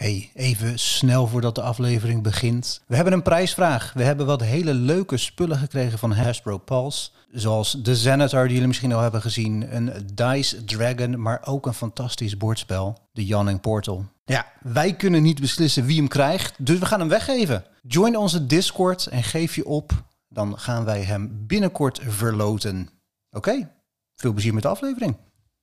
Hey, even snel voordat de aflevering begint. We hebben een prijsvraag. We hebben wat hele leuke spullen gekregen van Hasbro Pulse. Zoals de Xanatar die jullie misschien al hebben gezien. Een Dice Dragon, maar ook een fantastisch bordspel. De Yawning Portal. Ja, wij kunnen niet beslissen wie hem krijgt, dus we gaan hem weggeven. Join onze Discord en geef je op. Dan gaan wij hem binnenkort verloten. Oké, veel plezier met de aflevering.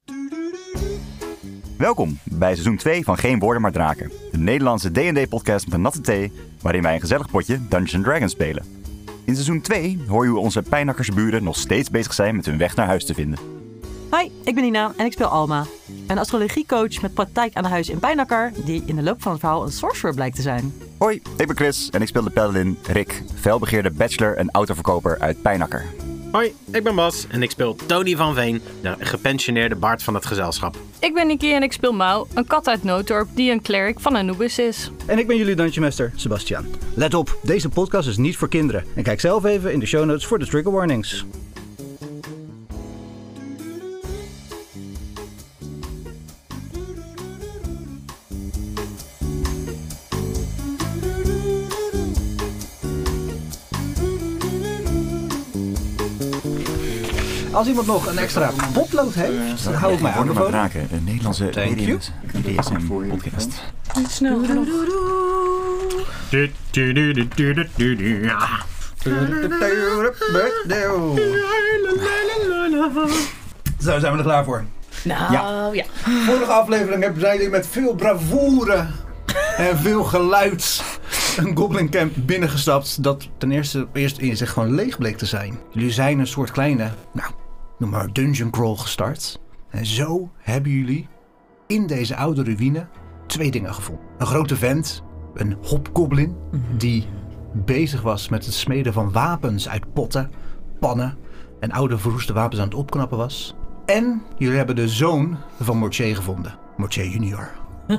Welkom bij seizoen 2 van Geen Woorden Maar Draken. De Nederlandse D&D-podcast met een natte thee, waarin wij een gezellig potje Dungeons & Dragons spelen. In seizoen 2 hoor je hoe onze pijnakkersburen nog steeds bezig zijn met hun weg naar huis te vinden. Hi, ik ben Nina en ik speel Alma. Een astrologiecoach met praktijk aan huis in Pijnakker, die in de loop van het verhaal een sorcerer blijkt te zijn. Hoi, ik ben Chris en ik speel de paladin Rick, felbegeerde bachelor en autoverkoper uit Pijnakker. Hoi, ik ben Bas en ik speel Tony van Veen, de gepensioneerde baard van het gezelschap. Ik ben Niki en ik speel Mau, een kat uit Noodorp die een cleric van Anubis is. En ik ben jullie Dungeon Master, Sebastian. Let op, deze podcast is niet voor kinderen. En kijk zelf even in de show notes voor de trigger warnings. Als iemand nog een extra potlood heeft, dan hou ik mij aan de phone. Draken, de Nederlandse BDSM-podcast. Snel genoeg. Zo, zijn we er klaar voor. Nou, ja. Vorige aflevering zijn jullie met veel bravoure en veel geluid een goblin camp binnengestapt dat ten eerste in zich gewoon leeg bleek te zijn. Jullie zijn een soort kleine, noem maar dungeon crawl gestart. En zo hebben jullie in deze oude ruïne 2 dingen gevonden. Een grote vent, een hobgoblin, die bezig was met het smeden van wapens uit potten, pannen en oude verroeste wapens aan het opknappen was. En jullie hebben de zoon van Mortier gevonden, Mortier junior.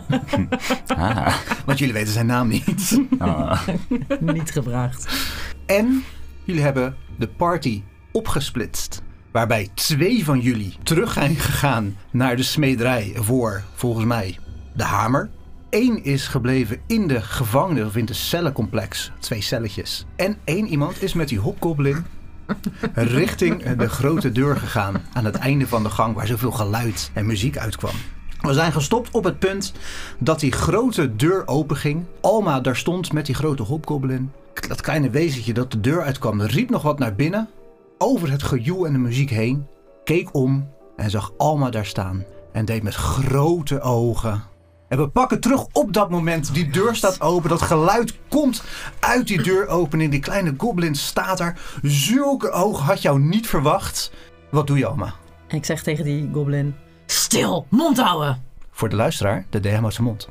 Want jullie weten zijn naam niet. Niet gevraagd. En jullie hebben de party opgesplitst. Waarbij 2 van jullie terug zijn gegaan naar de smederij voor, volgens mij, de hamer. 1 is gebleven in de gevangenis of in de cellencomplex. 2 celletjes. En 1 iemand is met die hobgoblin richting de grote deur gegaan. Aan het einde van de gang waar zoveel geluid en muziek uitkwam. We zijn gestopt op het punt dat die grote deur openging. Alma daar stond met die grote hobgoblin. Dat kleine wezentje dat de deur uitkwam riep nog wat naar binnen. Over het gejoel en de muziek heen. Keek om en zag Alma daar staan. En deed met grote ogen. En we pakken terug op dat moment. Die deur staat open. Dat geluid komt uit die deuropening. Die kleine goblin staat daar. Zulke ogen had jou niet verwacht. Wat doe je, Alma? En ik zeg tegen die goblin, stil, mond houden. Voor de luisteraar, de DM uit zijn mond.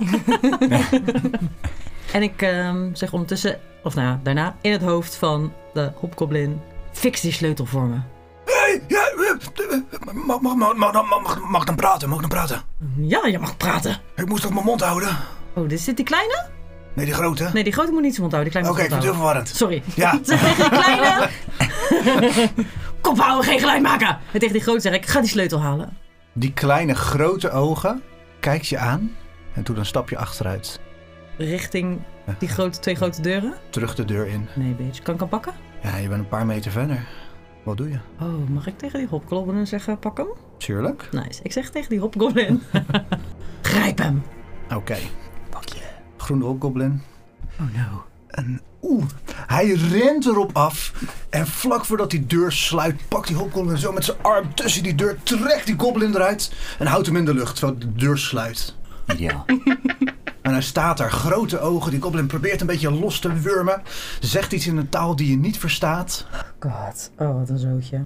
En ik zeg ondertussen, daarna, in het hoofd van de hobgoblin, fix die sleutel voor me. Mag dan praten? Ja, je mag praten. Ik moest toch mijn mond houden? Oh, is dit die kleine? Nee, die grote. Nee, die grote moet niet zijn mond houden. Oké, ik vind het heel verwarrend. Sorry. Ja. Zeg tegen die kleine, kop houden, geen geluid maken. En tegen die grote zeg ik, ga die sleutel halen. Die kleine grote ogen kijkt je aan en doet een stapje achteruit. Richting die 2 grote deuren? Terug de deur in. Nee, bitch. Kan ik hem pakken? Ja, je bent een paar meter verder. Wat doe je? Oh, mag ik tegen die hobgoblin zeggen, pak hem? Tuurlijk. Nice. Ik zeg tegen die hobgoblin, grijp hem. Oké. Pak je. Groene hobgoblin. Oh no. En hij rent erop af. En vlak voordat die deur sluit, pakt die hobgoblin zo met zijn arm tussen die deur, trekt die goblin eruit en houdt hem in de lucht terwijl de deur sluit. Ideaal. En hij staat daar, grote ogen. Die goblin probeert een beetje los te wurmen. Zegt iets in een taal die je niet verstaat. God, oh wat een zootje.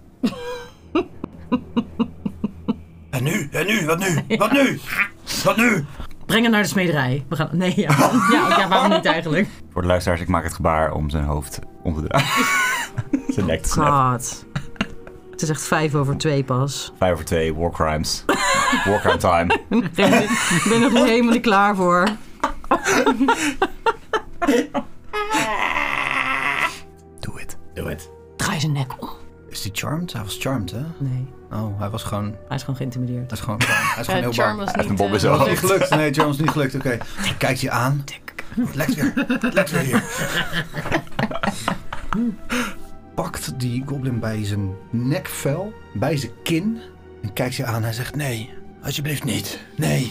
En nu? Wat nu? Breng hem naar de smederij. We gaan... Nee, ja. Ja, waarom niet eigenlijk? Voor de luisteraars, ik maak het gebaar om zijn hoofd om te draaien. Zijn nek te snappen. God. Het is echt 5 over 2 pas. 5 over 2, war crimes. War crime time. Ik ben nog helemaal niet klaar voor. Doe het. Draai zijn nek om. Is die charmed? Hij was charmed, hè? Nee. Oh, hij was gewoon... Hij is gewoon geïntimideerd. Hij is gewoon heel Charm bang. was Hij heeft een niet... bom in zijn Het was hoofd. niet gelukt. Nee, Charm is niet gelukt. Oké. Kijkt je aan. Lekker hier. Pakt die goblin bij zijn nekvel, bij zijn kin. En kijkt je aan. Hij zegt, nee, alsjeblieft niet. Nee.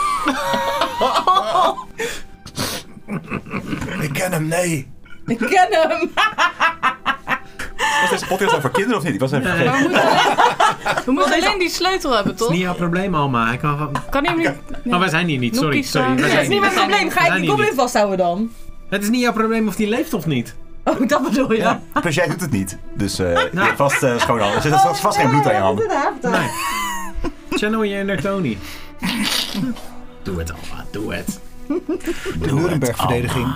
Ik ken hem, nee. Ik ken hem! Was deze podcast over kinderen of niet? Ik was even vergeten. We moeten alleen die sleutel hebben, Dat is toch? niet jouw probleem, Alma. Hij kan van... Kan hij hem niet... Oh, wij zijn hier niet. Sorry. Noekie staan. Wij Dat zijn is niet hier mijn probleem. Ga ik die goblin vasthouden dan? Het is niet jouw probleem of die leeft of niet. Oh, dat bedoel je? Ja, plus jij doet het niet. Dus je hebt vast schoon handen. Er zit vast geen bloed aan je handen. Nee. Channel je inner Tony. Doe het, Alma. Doe het. De Nuremberg-verdediging.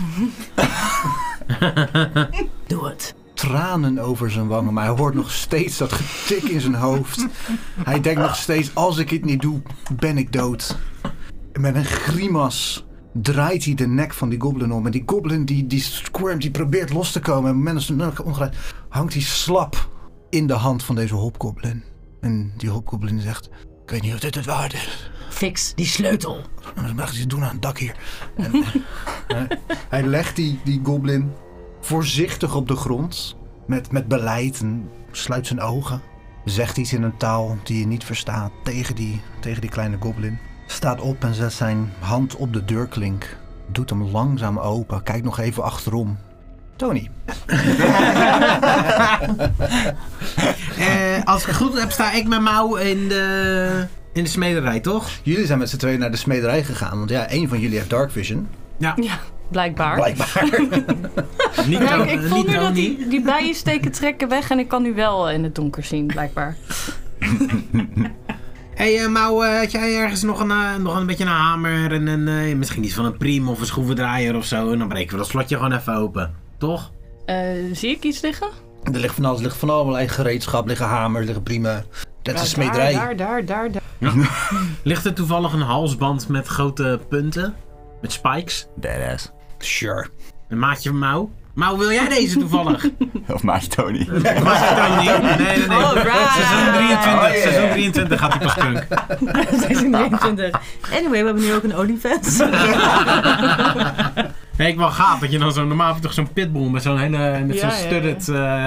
Doe het. Tranen over zijn wangen, maar hij hoort nog steeds dat getik in zijn hoofd. Hij denkt nog steeds, als ik het niet doe, ben ik dood. En met een grimas draait hij de nek van die goblin om. En die goblin die squirmt, die probeert los te komen. En op het moment dat zijn nek omdraait, hangt hij slap in de hand van deze hobgoblin. En die hobgoblin zegt, ik weet niet of dit het waard is. Fix die sleutel. Dan mag hij iets doen aan het dak hier. En, hij legt die goblin voorzichtig op de grond. Met beleid en sluit zijn ogen. Zegt iets in een taal die je niet verstaat tegen die kleine goblin. Staat op en zet zijn hand op de deurklink. Doet hem langzaam open. Kijkt nog even achterom. Tony. Als ik het goed heb, sta ik met Mau in de smederij, toch? Jullie zijn met z'n tweeën naar de smederij gegaan. Want ja, één van jullie heeft Dark Vision. Ja. Ja, blijkbaar. Blijkbaar. Niet Ja, Tony. ik voel nu dat Tony. die bijen steken trekken weg en ik kan nu wel in het donker zien, blijkbaar. Hey Mau, had jij ergens nog een beetje een hamer en misschien iets van een priem of een schroevendraaier of zo? En dan breken we dat slotje gewoon even open, toch? Zie ik iets liggen? Er ligt van alles. Er ligt van allerlei gereedschap. Liggen hamers, liggen prima. Dat is een smederij. Daar. Ligt er toevallig een halsband met grote punten? Met spikes? Badass. Sure. Een maatje van Mau? Mau, wil jij deze toevallig? Of maatje Tony. Maatje Tony? Nee. Alright. Seizoen 23 gaat hij pas kunk. Seizoen 23. Anyway, we hebben nu ook een OnlyFans. Nee, ik wel gaaf dat je dan normaal heb je toch zo'n pitbull met zo'n hele zo'n studded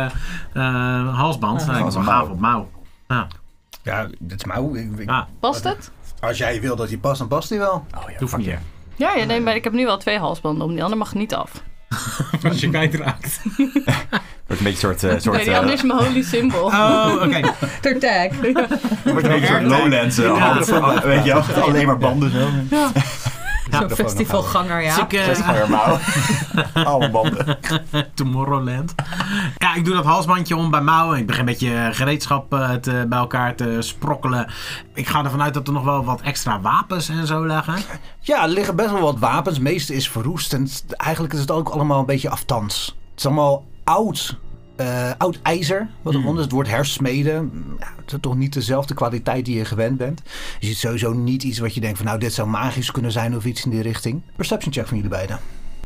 halsband. Ik wel gaaf op Mau. Ja. Ja, dat is Mau. Past het? Als jij wil dat hij past, dan past hij wel. Oh ja, Hoeft fuck niet. yeah. Ja, nee, maar ik heb nu wel 2 halsbanden om. Die andere mag niet af. Als je kwijtraakt. Wordt een beetje een soort Nee, die andere is mijn holy symbol. Oh, oké. Ter tag. wordt een beetje een soort Lowlands hand. Weet je wel, alleen maar banden zo. Zo'n festivalganger, ja. Dus ik, Dat is gewoon Mau. Alle banden. Tomorrowland. Ja, ik doe dat halsbandje om bij Mau. En ik begin een beetje gereedschap bij elkaar te sprokkelen. Ik ga ervan uit dat er nog wel wat extra wapens en zo liggen. Ja, er liggen best wel wat wapens. Het meeste is verroest. En eigenlijk is het ook allemaal een beetje aftans. Het is allemaal oud ijzer. Wat eronder is. Het wordt hersmeden. Ja, het is toch niet dezelfde kwaliteit die je gewend bent. Je ziet sowieso niet iets wat je denkt van nou, dit zou magisch kunnen zijn of iets in die richting. Perception check van jullie beiden.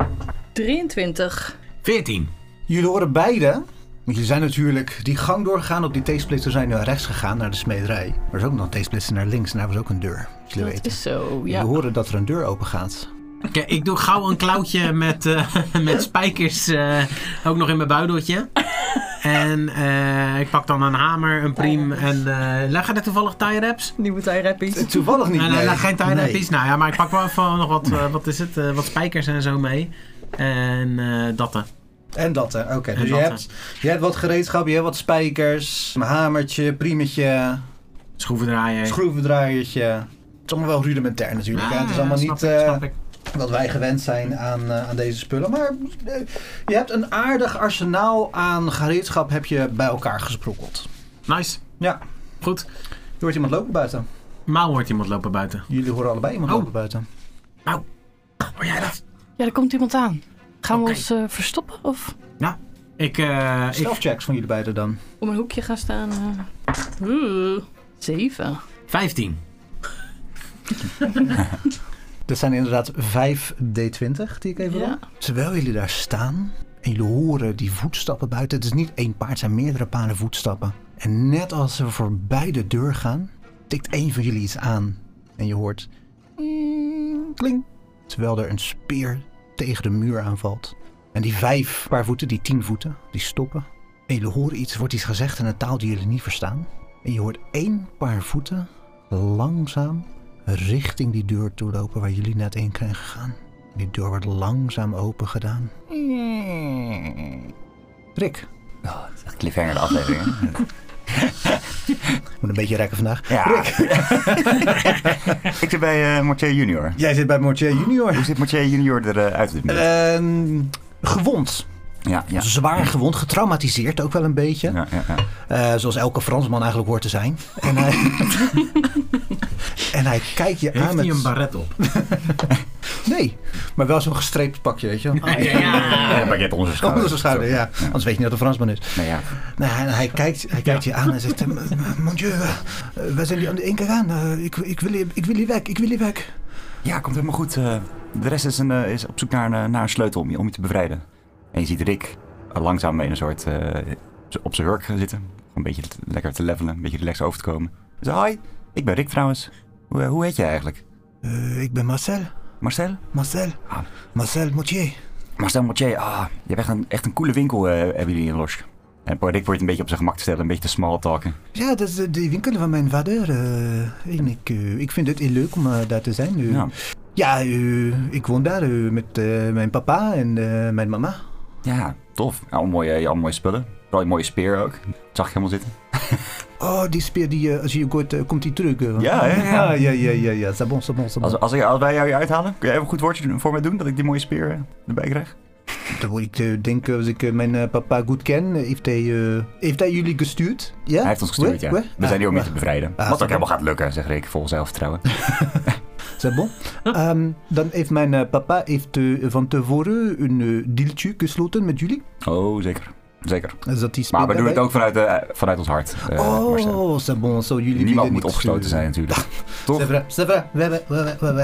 23. 14. Jullie horen beiden, want jullie zijn natuurlijk die gang doorgegaan. Op die T-splitser zijn naar rechts gegaan, naar de smederij. Maar er is ook nog een T-splitser naar links en daar was ook een deur. Dus jullie Dat weten. is zo, Jullie ja. horen dat er een deur open gaat. Oké, ik doe gauw een klauwtje met spijkers ook nog in mijn buideltje. En ik pak dan een hamer, een priem en leggen er toevallig tie-wraps? Nieuwe tie-rappies. Toevallig niet. Nee, geen tie-wraps. Nee. Nou ja, maar ik pak wel even nog wat spijkers en zo mee. En dat. En dat, hè? Oké. Dus En je hebt wat gereedschap, je hebt wat spijkers, een hamertje, priemetje, Schroevendraaier. schroevendraaiertje. Het is allemaal wel rudimentair natuurlijk. Hè? Het is allemaal niet snap ik. wat wij gewend zijn aan deze spullen. Maar je hebt een aardig arsenaal aan gereedschap heb je bij elkaar gesprokkeld. Nice. Ja. Goed. Je hoort iemand lopen buiten. Mau hoort iemand lopen buiten. Jullie horen allebei iemand Oh. lopen buiten. Mau. Hoor jij dat? Ja, er komt iemand aan. Gaan Oké. we ons verstoppen of Ja. Ik Stealth checks van jullie beiden dan. om een hoekje gaan staan? 7. 15. Dat zijn inderdaad 5 D20 die ik even Ja. roll. Terwijl jullie daar staan en jullie horen die voetstappen buiten. Het is niet één paard, het zijn meerdere paren voetstappen. En net als ze voorbij de deur gaan, tikt een van jullie iets aan. En je hoort... kling. Terwijl er een speer tegen de muur aanvalt. En die 5 paar voeten, die 10 voeten, die stoppen. En jullie horen iets, wordt iets gezegd in een taal die jullie niet verstaan. En je hoort 1 paar voeten langzaam richting die deur toe lopen waar jullie net in zijn gegaan. Die deur wordt langzaam open gedaan. Rick. Oh, dat is echt cliffhanger de aflevering. Hè? Moet een beetje rekken vandaag. Ja. Rick. Ik zit bij Mortier Junior. Jij zit bij Mortier Junior. Hoe ziet Mortier Junior eruit op dit moment? Gewond. Ja. Zwaar gewond, getraumatiseerd ook wel een beetje. Ja. Zoals elke Fransman eigenlijk hoort te zijn. En hij kijkt je aan Heeft met... hij een baret op? Nee, maar wel zo'n gestreept pakje, weet je wel. Ja, een pakket onder zijn schouder. Onder zijn schouder, ja. Anders weet je niet dat het een Fransman is. Nee, ja. Nee, hij kijkt je aan en zegt... Mon Dieu, wij zijn hier aan de één kant aan. Ik wil hier weg. Ja, komt helemaal goed. De rest is op zoek naar een sleutel om je te bevrijden. En je ziet Rick langzaam in een soort... op zijn hurk zitten. Een beetje lekker te levelen, een beetje relaxed over te komen. Dus hoi, ik ben Rick trouwens. Hoe heet je eigenlijk? Ik ben Marcel. Marcel? Marcel Mortier. Marcel Mortier, je hebt echt een coole winkel hebben jullie in Lorsk. En Rick wordt een beetje op zijn gemak te stellen, een beetje te small talken. Ja, dat is de winkel van mijn vader. En ik vind het heel leuk om daar te zijn. Ik woon daar met mijn papa en mijn mama. Ja, tof. Allemaal mooie spullen. Vooral een mooie speer ook. Dat zag ik helemaal zitten. Oh, die speer, als je gooit, komt die terug. Ja. Ja. C'est bon. Als wij jou uithalen, kun jij even een goed woordje voor mij doen? Dat ik die mooie speer erbij krijg? Ik denk, als ik mijn papa goed ken, heeft hij jullie gestuurd? Ja? Hij heeft ons gestuurd, ja. We zijn hier om je te bevrijden. Wat ook bon. helemaal gaat lukken, zegt Rick, vol zelfvertrouwen. C'est bon. Dan heeft mijn papa van tevoren een dealtje gesloten met jullie. Oh, zeker. Maar we doen het ook vanuit ons hart. C'est bon. So jullie niemand moet opgesloten zijn natuurlijk. Toch? C'est vrai. Ouais.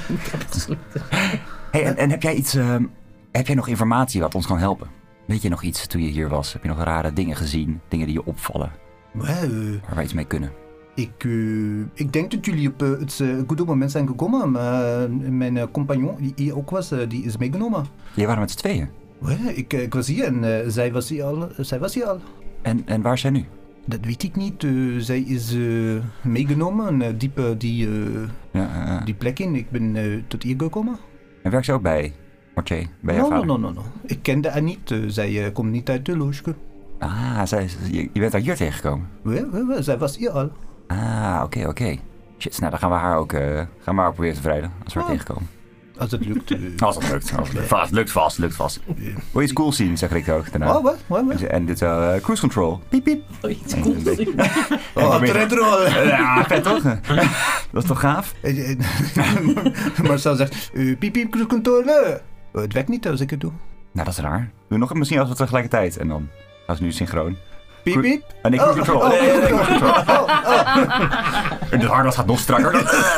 Hey, en heb jij iets... heb jij nog informatie wat ons kan helpen? Weet je nog iets toen je hier was? Heb je nog rare dingen gezien? Dingen die je opvallen? Waar wij iets mee kunnen? Ik denk dat jullie op het goede moment zijn gekomen. Maar mijn compagnon, die hier ook was, die is meegenomen. Jij waren met z'n tweeën? Ik was hier en zij was hier al. En waar is zij nu? Dat weet ik niet. Zij is meegenomen, diep die plek in. Ik ben tot hier gekomen. En werkt ze ook bij Mortier? Bij jouw vader? No. Ik kende haar niet. Zij komt niet uit de Lorsk. Je bent daar hier tegengekomen? Ja, zij was hier al. Oké. Shit, nou dan gaan we haar ook proberen te bevrijden als we haar tegenkomen. Als het lukt. Als het lukt. Lukt vast. Wil je iets cools zien, zeg ik ook daarna. Wat? En dit cruise control. Piep, piep. Iets cools. Retro. Ja, vet toch? Dat is toch gaaf? Marcel zegt, piep, cruise control. Het werkt niet als ik het doe. Nou, dat is raar. Doe nog misschien als we tegelijkertijd. En dan gaan ze nu synchroon. Piep, piep. Nee, cruise control. Cruise control. En de harnas gaat nog strakker.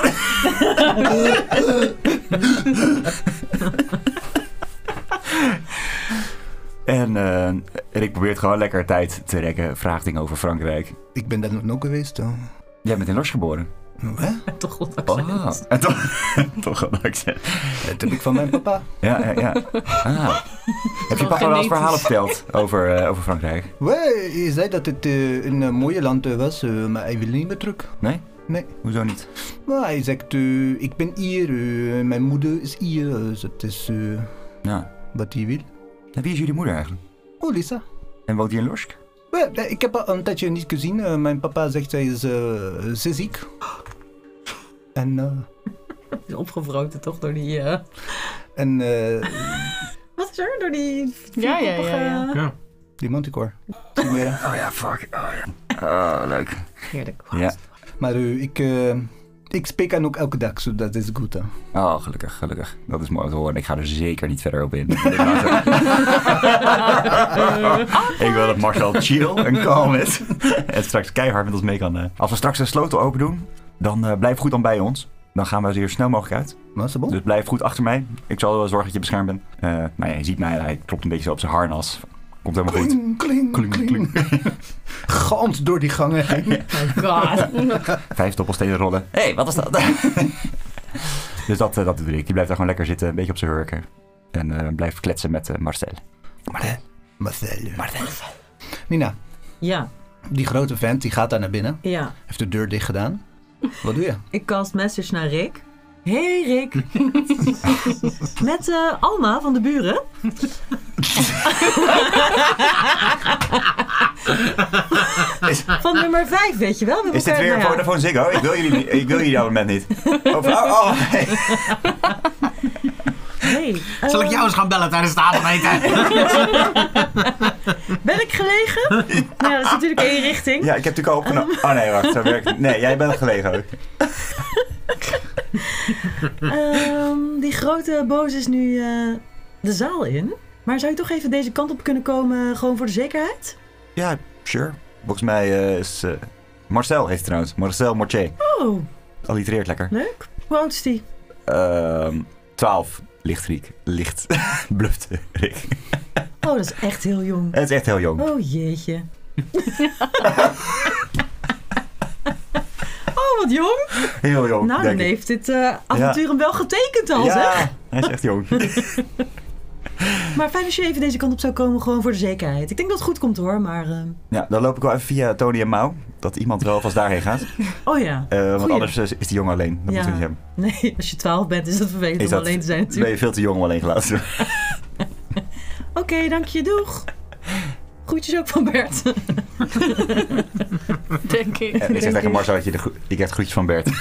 En Rick probeert gewoon lekker tijd te rekken. Vraagt dingen over Frankrijk. Ik ben daar nog geweest. Jij bent in Lorsk geboren. Toch goed accent. Toch een accent. Dat heb ik van mijn papa. Ja. Heb je papa wel eens verhalen verteld over Frankrijk? Hij zei dat het een mooie land was, maar hij wil niet meer terug. Nee? Nee. Hoezo niet? Maar hij zegt, ik ben hier, mijn moeder is hier, dus dat is wat hij wil. En wie is jullie moeder eigenlijk? Oh, Lisa. En woont hij in Lorsk? Ik heb haar een tijdje niet gezien. Mijn papa zegt, hij is ziek. En... is opgevroten toch door die... En... Wat is er? Door die... Ja. Die Manticore. Oh ja, fuck. Leuk. Heerlijk. Ja. Maar ik spreek haar ook elke dag, zo dat is goed. Hè. Oh, gelukkig. Dat is mooi om te horen. Ik ga er zeker niet verder op in. Ik wil dat Marcel chill en calm is. En straks keihard met ons mee kan. Als we straks de sleutel open doen, dan blijf goed dan bij ons. Dan gaan we er snel mogelijk uit. Bon? Dus blijf goed achter mij. Ik zal wel zorgen dat je beschermd bent. Je ziet mij, hij klopt een beetje zo op zijn harnas. Komt helemaal goed. Kling. Galmt door die gangen heen. Oh god. 5 dobbelstenen rollen. Hé, wat is dat? Dus dat doe ik. Die blijft daar gewoon lekker zitten, een beetje op zijn hurken. En blijft kletsen met Marcel. Marcel. Nina, Ja, die grote vent die gaat daar naar binnen. ja. Heeft de deur dicht gedaan. Wat doe je? Ik cast message naar Rick. Hey Rick. Met Alma van de buren. Van nummer 5, weet je wel. Is dit weer Vodafone Ziggo? Ik wil jullie abonnement niet. Hey. Hey, Zal ik jou eens gaan bellen tijdens het avondeten? ben ik gelegen? Ja, dat is natuurlijk één richting. Ja, ik heb natuurlijk al opgenomen. Oh nee, wacht. Zo werkt het. Nee, jij bent gelegen ook. Die grote boos is nu de zaal in. Maar zou je toch even deze kant op kunnen komen, gewoon voor de zekerheid? Ja, sure. Volgens mij is... Marcel heet hij trouwens. Marcel Mortier. Oh, Allitereert lekker. leuk. Hoe oud is die? 12. Licht. Bluft Rick. Oh, dat is echt heel jong. Het is echt heel jong. Oh jeetje. Oh, wat jong. Heel jong, Nou, denk dan ik. heeft dit avontuur hem wel getekend al, zeg. Hij is echt jong. Maar fijn als je even deze kant op zou komen, gewoon voor de zekerheid. Ik denk dat het goed komt hoor, maar... Ja, dan loop ik wel even via Tony en Mau. Dat iemand wel vast daarheen gaat. Oh ja. Want Goeie. anders is die jongen alleen. Dat Ja. moeten we niet hebben. Nee, als je 12 bent is dat vervelend om alleen te zijn Ben natuurlijk. je veel te jong om alleen gelaten. Oké, dank je. Doeg. Groetjes ook van Bert. Denk ik. Ik zeg tegen Marcel dat je krijgt groetjes van Bert.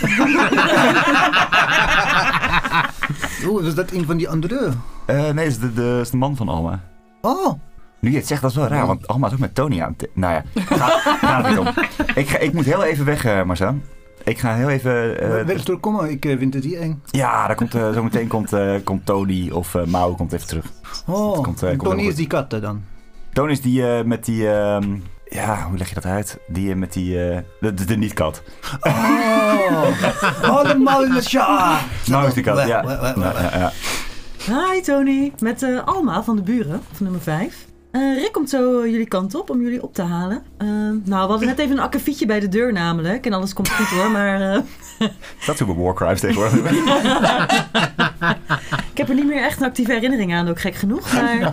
Oeh, was dat een van die andere? Nee, dat is de man van Alma. Oh, Nu je het zegt, dat is wel raar, want Alma is ook met Tony aan het... Nou ja, gaat het niet om. Ik moet heel even weg, Marcel. Ik ga heel even... wil je komen? Ik vind het hier eng. Ja, daar komt, zometeen komt Tony of Mau komt even terug. Oh, komt Tony helemaal is goed. die kat dan. Tony is die met die... ja, hoe leg je dat uit? Die met die... de niet-kat. Oh, allemaal in de sja. Mau is die kat, ja. Ja. Hi Tony, met Alma van de buren, van nummer 5. Rick komt zo jullie kant op om jullie op te halen. Nou, we hadden net even een akkefietje bij de deur namelijk. En alles komt goed hoor, maar... Dat doen we war crimes tegenwoordig. Ik heb er niet meer echt een actieve herinnering aan, ook gek genoeg. Maar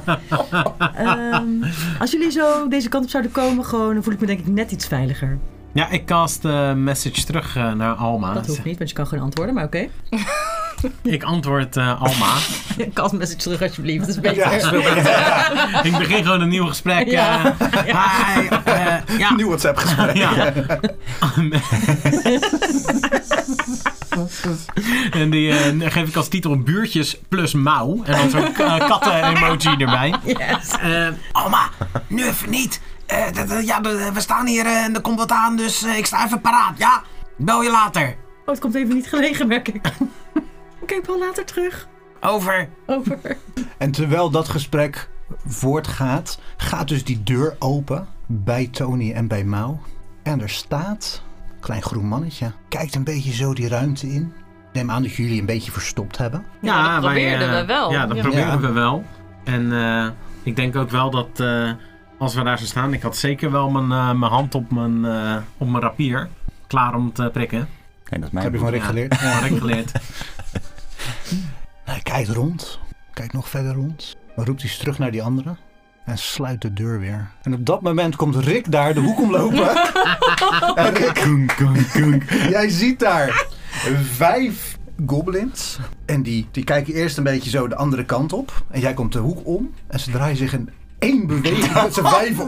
als jullie zo deze kant op zouden komen, gewoon, dan voel ik me denk ik net iets veiliger. Ja, ik cast message terug naar Alma. Dat hoeft niet, want je kan gewoon antwoorden, maar oké. Ik antwoord Alma. Cast message terug alsjeblieft, dat is beter. Ik begin gewoon een nieuw gesprek. Ja. Hi, ja. Nieuw WhatsApp gesprek. Ja. En die geef ik als titel Buurtjes plus Mau. En dan zo'n katten-emoji erbij. Yes. Alma, nu even niet. We staan hier en er komt wat aan, dus ik sta even paraat. Ja, bel je later. Oh, het komt even niet gelegen, merk ik. Oké, ik bel later terug. Over. En terwijl dat gesprek voortgaat, gaat dus die deur open bij Tony en bij Mau. En er staat een klein groen mannetje. Kijkt een beetje zo die ruimte in. Neem aan dat jullie een beetje verstopt hebben. Ja, dat probeerden we wel. Ja, dat Ja. probeerden we wel. En ik denk ook wel dat als we daar zo staan, ik had zeker wel mijn hand op mijn rapier. Klaar om te prikken. Nee, dat is Dat heb je van Rick geleerd. Ja, Rick geleerd. Hij kijkt rond. Kijkt nog verder rond. Dan roept hij terug naar die andere. En sluit de deur weer. En op dat moment komt Rick daar de hoek omlopen. En Rick, jij ziet daar 5 goblins. En die kijken eerst een beetje zo de andere kant op. En jij komt de hoek om. En ze draaien zich in 1 beweging met z'n 5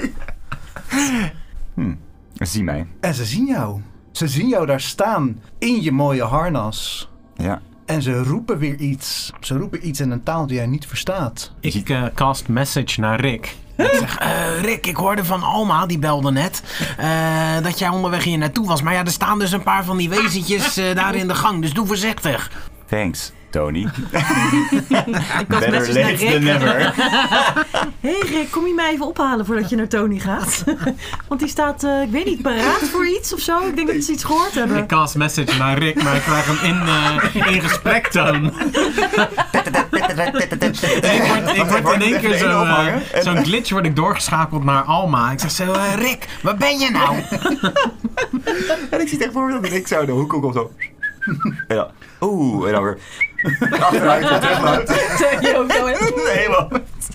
om. Zie mij. En ze zien jou. Ze zien jou daar staan in je mooie harnas. Ja. En ze roepen weer iets. Ze roepen iets in een taal die jij niet verstaat. Ik cast message naar Rick. Ik zeg, Rick, ik hoorde van Alma, die belde net, dat jij onderweg hier naartoe was. Maar ja, er staan dus een paar van die wezentjes daar in de gang, dus doe voorzichtig. Thanks, Tony. Ik was Better message naar late Rick. than never. Hey Rick, kom je mij even ophalen voordat je naar Tony gaat? Want die staat, ik weet niet, paraat voor iets of zo. Ik denk dat ze iets gehoord hebben. Ik cast message naar Rick, maar ik krijg hem in gesprektoon. Ik word in één keer zo'n glitch word ik doorgeschakeld naar Alma. Ik zeg zo, Rick, waar ben je nou? En ik zie echt voor me dat ik zo in de hoek kom zo. Ja. Oeh, en dan weer achteruit en terugloopt. Helemaal.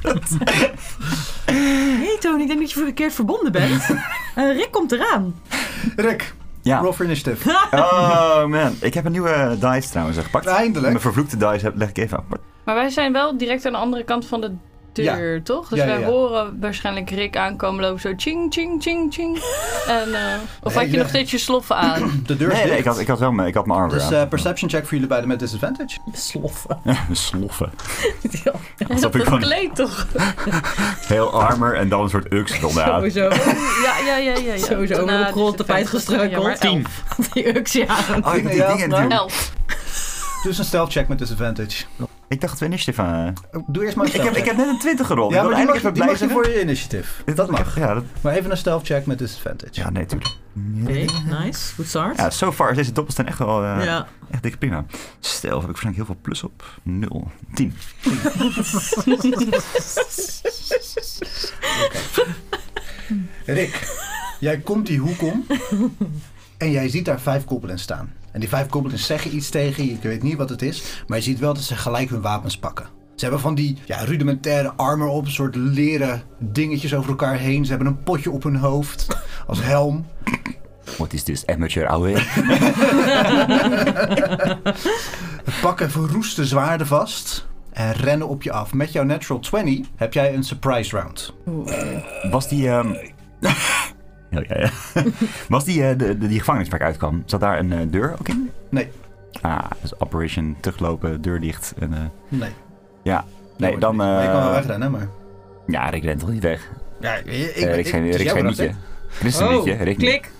Hey Tony, ik denk dat je verkeerd verbonden bent. Rick komt eraan. Rick, Ja. roll for initiative. Oh man, ik heb een nieuwe dice trouwens gepakt. Eindelijk. Mijn vervloekte dice leg ik even apart. Maar wij zijn wel direct aan de andere kant van de deur, toch? Dus wij horen waarschijnlijk Rick aankomen lopen zo ching, ching, ching, ching. En, of had je nog steeds je sloffen aan? De deur is Nee, dicht. ik had mijn arm weer Dus aan. perception check voor jullie beiden met disadvantage. Sloffen. Sloffen. Dat ik gewoon- verkleed toch? Heel armor en dan een soort ux eronder. Sowieso. Ja. Sowieso over een rol tapijt gestruikeld. 10. Die Uxie aan. Oh, die dingen natuurlijk. 11. Dus een stealth check met disadvantage. Ik dacht dat we initiative aan... Doe eerst maar een stealth Ik heb net een 20 gerold. Ja, Ik wil maar die eigenlijk mag, even die blij mag je zijn. voor je initiative. Dat mag. Ja, Maar even een stealth check met disadvantage. ja, nee, tuurlijk. Oké, nice. Goed start. Ja, so far is deze doppelsteen echt wel Ja. echt dikke prima. Stel, heb ik waarschijnlijk heel veel plus op. 0. 10. Rick, jij komt die hoek om en jij ziet daar 5 goblins staan. En die 5 goblins zeggen iets tegen je, ik weet niet wat het is, maar je ziet wel dat ze gelijk hun wapens pakken. Ze hebben van die rudimentaire armor op, een soort leren dingetjes over elkaar heen. Ze hebben een potje op hun hoofd als helm. What is this, amateur ouwe? Pakken verroeste zwaarden vast en rennen op je af. Met jouw natural 20 heb jij een surprise round. Was die... Ja. Was die gevangenis waar ik uitkwam, zat daar een deur ook in? Nee. Dus operation teruglopen, deur dicht. En, Nee. ja. Nee, dan... Maar je kan wel wegrennen, maar... Ja, Rick rent toch niet weg? Ja, Rick geen nietje. Christenliedje. Rick niet. Klik.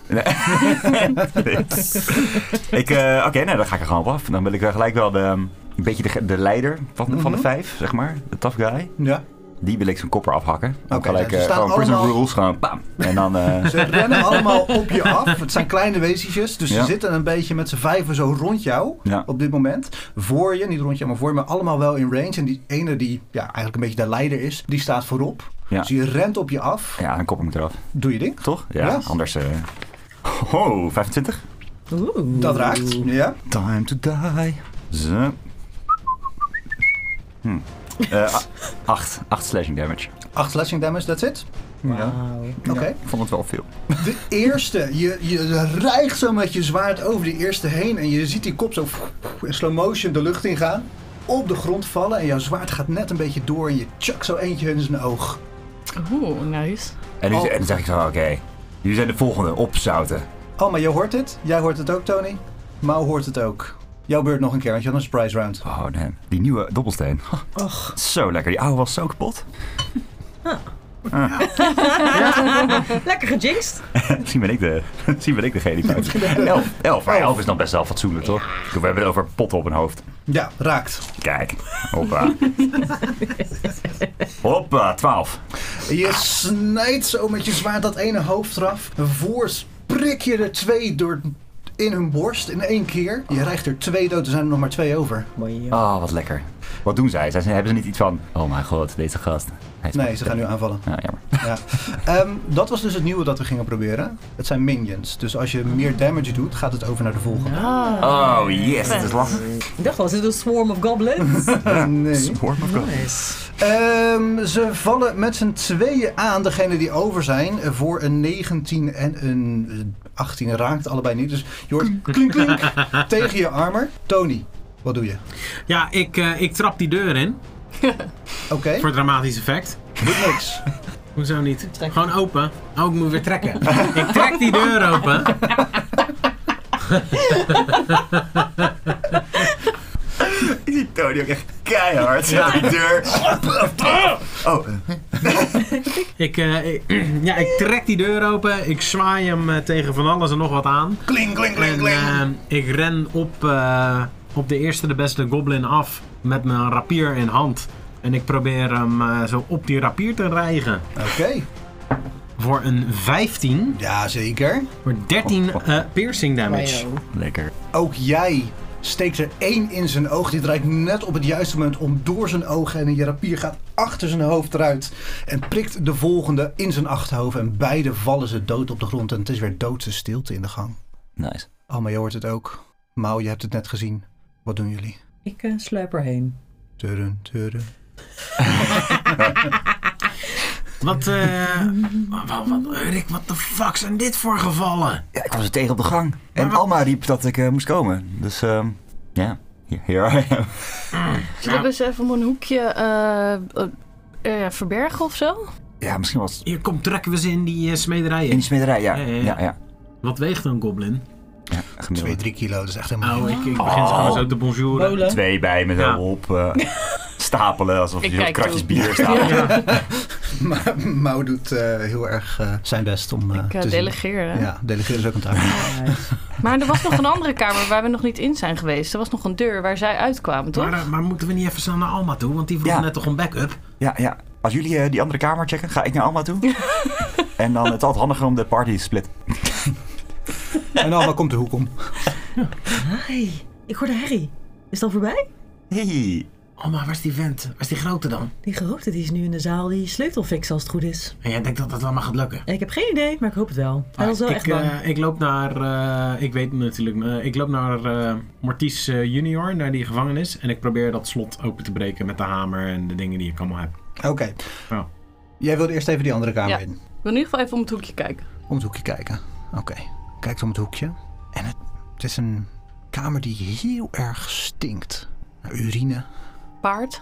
Oké, dan ga ik er gewoon op af. Dan wil ik gelijk wel een beetje de leider van de 5, zeg maar. De tough guy. Ja. Die wil ik zijn kopper afhakken. Dan Oké, gelijk ze staan gewoon prison allemaal- rules, gewoon bam. En dan... Ze rennen allemaal op je af. Het zijn kleine wezentjes. Dus Ja. ze zitten een beetje met z'n vijven zo rond jou Ja. op dit moment. Voor je, niet rond jou, maar voor je. Maar allemaal wel in range. En die ene die eigenlijk een beetje de leider is, die staat voorop. Ja. Dus die rent op je af. Ja, een kopper moet eraf. Doe je ding. Toch? Ja, Ja. anders... 25. Dat raakt. Ja. Time to die. Zo. 8 slashing damage. 8 slashing damage, that's it. Ja. Oké. Ik vond het wel veel. De eerste, je rijgt zo met je zwaard over die eerste heen en je ziet die kop zo in slow motion de lucht ingaan, op de grond vallen en jouw zwaard gaat net een beetje door en je chuckt zo eentje in zijn oog. Oeh, nice. En dan zeg ik zo, oké, jullie zijn de volgende, opzouten. Oh, maar je hoort het? Jij hoort het ook, Tony? Mau hoort het ook. Jouw beurt nog een keer, want je had een surprise round. Oh nee, die nieuwe dobbelsteen. Zo lekker, die oude was zo kapot. Lekker gejinxed. Misschien ben ik degene die fout is. 11. Maar 11 is dan best wel fatsoenlijk, toch? We hebben het over potten op een hoofd. Ja, raakt. Kijk, hoppa. Hoppa, 12. Je snijdt zo met je zwaard dat ene hoofd eraf. Voor prik je er 2 door in hun borst in 1 keer. Je rijgt er 2 dood, er zijn er nog maar 2 over. Oh, wat lekker. Wat doen zij? Hebben ze niet iets van, oh mijn god, deze gast. Hij is Nee, ze gaan nu aanvallen. Ja, jammer. Ja. Dat was dus het nieuwe dat we gingen proberen. Het zijn minions. Dus als je meer damage doet, gaat het over naar de volgende. Oh yes, het is lastig. Ik dacht wel, is dit een swarm of goblins? Nee. Swarm of God. Nice. Ze vallen met z'n tweeën aan, degene die over zijn, voor een 19 en een 18. Raakt allebei niet. Dus je hoort klink klink tegen je armor. Tony, wat doe je? Ja, ik trap die deur in. Oké, Voor dramatisch effect. doet niks. Hoezo niet? Gewoon open. Oh, ik moet weer trekken. Ik trek die deur open. Ik zie Tony ook echt keihard. Ja. Die deur. Oh, Ik trek die deur open. Ik zwaai hem tegen van alles en nog wat aan. Kling, kling, kling, kling. En ik ren op de eerste de beste goblin af met mijn rapier in hand. En ik probeer hem zo op die rapier te rijgen. Oké, Voor een 15. ja zeker. Voor 13 piercing damage. lekker. Ook jij steekt er 1 in zijn oog. Die draait net op het juiste moment om door zijn ogen. En je rapier gaat achter zijn hoofd eruit. En prikt de volgende in zijn achterhoofd. En beide vallen ze dood op de grond. En het is weer doodse stilte in de gang. Nice. Alma, je hoort het ook. Mau, je hebt het net gezien. Wat doen jullie? Ik sluip erheen. Turren. Rick, wat de fuck zijn dit voor gevallen? Ja, ik was er tegen op de gang. En Alma riep dat ik moest komen. Dus ja, here I am. Zullen we eens even een hoekje verbergen of zo? Ja, misschien was het Hier, kom, trekken we ze in die smederij. in die smederij, ja. Ja. Ja. Wat weegt een goblin? Ja, gemiddeld. 2-3 kilo, dat is echt helemaal Oh, ik begin ze gewoon zo te bonjouren. Bolen. 2 bij me zo op. Stapelen, alsof Ik je kijk kratjes toe. bier stapelen. Maar Mau doet heel erg zijn best om Ik te zien. delegeer, hè? Ja, delegeren is ook een taak. Maar er was nog een andere kamer waar we nog niet in zijn geweest. Er was nog een deur waar zij uitkwamen, toch? Maar moeten we niet even snel naar Alma toe? Want die vroeg Ja. net toch een backup? Ja. Als jullie die andere kamer checken, ga ik naar Alma toe. En dan het is altijd handiger om de party te splitten. En Alma komt de hoek om. Hi, ik hoorde Harry. Is het al voorbij? Hey. Alma, waar is die vent? Waar is die grote dan? Die grote die is nu in de zaal die sleutel fixen als het goed is. En jij denkt dat dat allemaal gaat lukken? Ik heb geen idee, maar ik hoop het wel. Hij was wel echt bang. Ik loop naar... ik weet natuurlijk... ik loop naar Mortis junior, naar die gevangenis. En ik probeer dat slot open te breken met de hamer en de dingen die ik allemaal heb. Oké. Ja. Jij wilde eerst even die andere kamer Ja. in. Ik wil in ieder geval even om het hoekje kijken. Om het hoekje kijken. Oké. Kijkt om het hoekje. En het is een kamer die heel erg stinkt. Naar urine. Paard.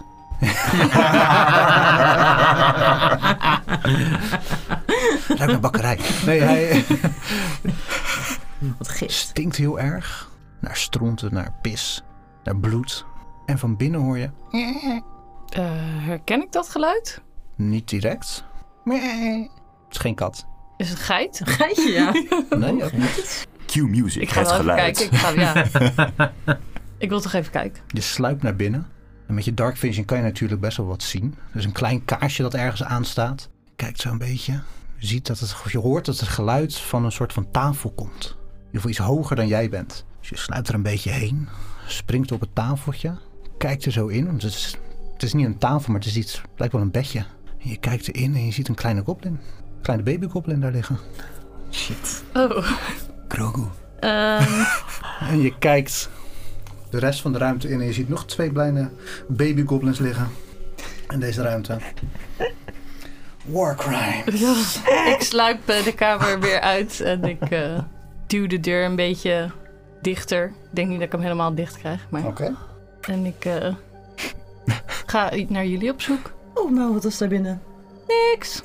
Ruikt naar bakkerij. Nee, hij Wat gist. stinkt heel erg. Naar stronten, naar pis, naar bloed. En van binnen hoor je... Herken ik dat geluid? Niet direct. Het is geen kat. Is het geit? Geitje, ja. Nee, ook niet. Cue music, Ik ga het wel even geluid. kijken. Ik wil toch even kijken. Je sluipt naar binnen. En met je dark vision kan je natuurlijk best wel wat zien. Dus een klein kaarsje dat ergens aanstaat. Kijkt zo een beetje. Je hoort dat het geluid van een soort van tafel komt. In ieder geval iets hoger dan jij bent. Dus je sluipt er een beetje heen. Springt op het tafeltje. Kijkt er zo in. Want het is niet een tafel, maar het is iets. Het lijkt wel een bedje. En je kijkt erin en je ziet een kleine goblin. Een kleine baby goblin daar liggen. Shit. Oh. Grogu. En je kijkt de rest van de ruimte in en je ziet nog 2 kleine baby goblins liggen in deze ruimte. War crime. Ik sluip de kamer weer uit en ik duw de deur een beetje dichter. Ik denk niet dat ik hem helemaal dicht krijg. Maar... Oké. En ik ga naar jullie op zoek. Oh, nou, wat is daar binnen? Niks.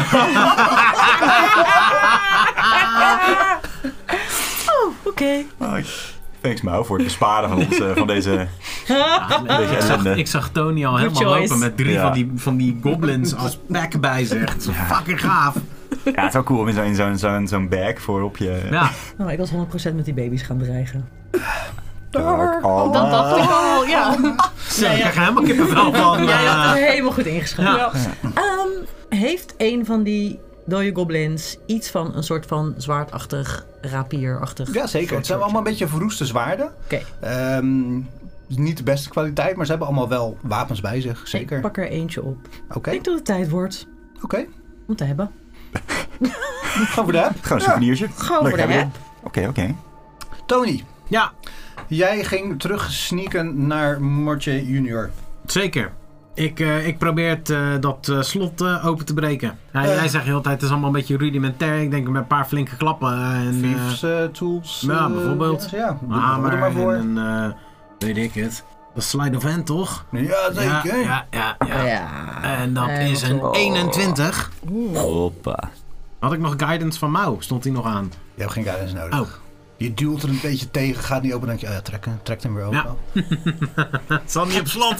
Oké. Thanks Mau voor het besparen van, van deze ellende. Ik zag Tony al helemaal choice. lopen met 3 Ja. van die goblins als pack bij zich. Dat is fucking gaaf. Ja, het is wel cool om in zo'n bag voor op je... Ja. Nou, ik was 100% met die baby's gaan dreigen. Dark Alma. Dat dacht ik al, ja. Zo, ik krijg helemaal kippenvel van. Jij had het helemaal goed ingeschat. Ja. Heeft een van die dode goblins iets van een soort van zwaardachtig, rapierachtig... Ja, zeker. Het zijn allemaal een beetje verroeste zwaarden. Oké. Niet de beste kwaliteit, maar ze hebben allemaal wel wapens bij zich. Zeker. Ik pak er eentje op. Oké. Ik denk dat het tijd wordt Oké. om te hebben. Gaan we daar. Gewoon een souvenirtje. Gewoon Leuk, voor de hebben we heb. Oké. Tony, Ja, jij ging terug sneaken naar Mortier junior. zeker. Ik probeer dat slot open te breken. Jij zegt de hele tijd, het is allemaal een beetje rudimentair. Ik denk met een paar flinke klappen. En, Thieves tools. ja, bijvoorbeeld. Ja, doe hamer er maar voor. en weet ik het. Dat is slide of hand, toch? Ja, zeker. Ja. Ja. En dat is wat een wel. 21. Hoppa. Had ik nog guidance van Mau? Stond die nog aan? Je hebt geen guidance nodig. Oh. Je duwt er een beetje tegen, gaat niet open. Dan denk je, trekt hem weer open. Ja. Het zal niet op slot.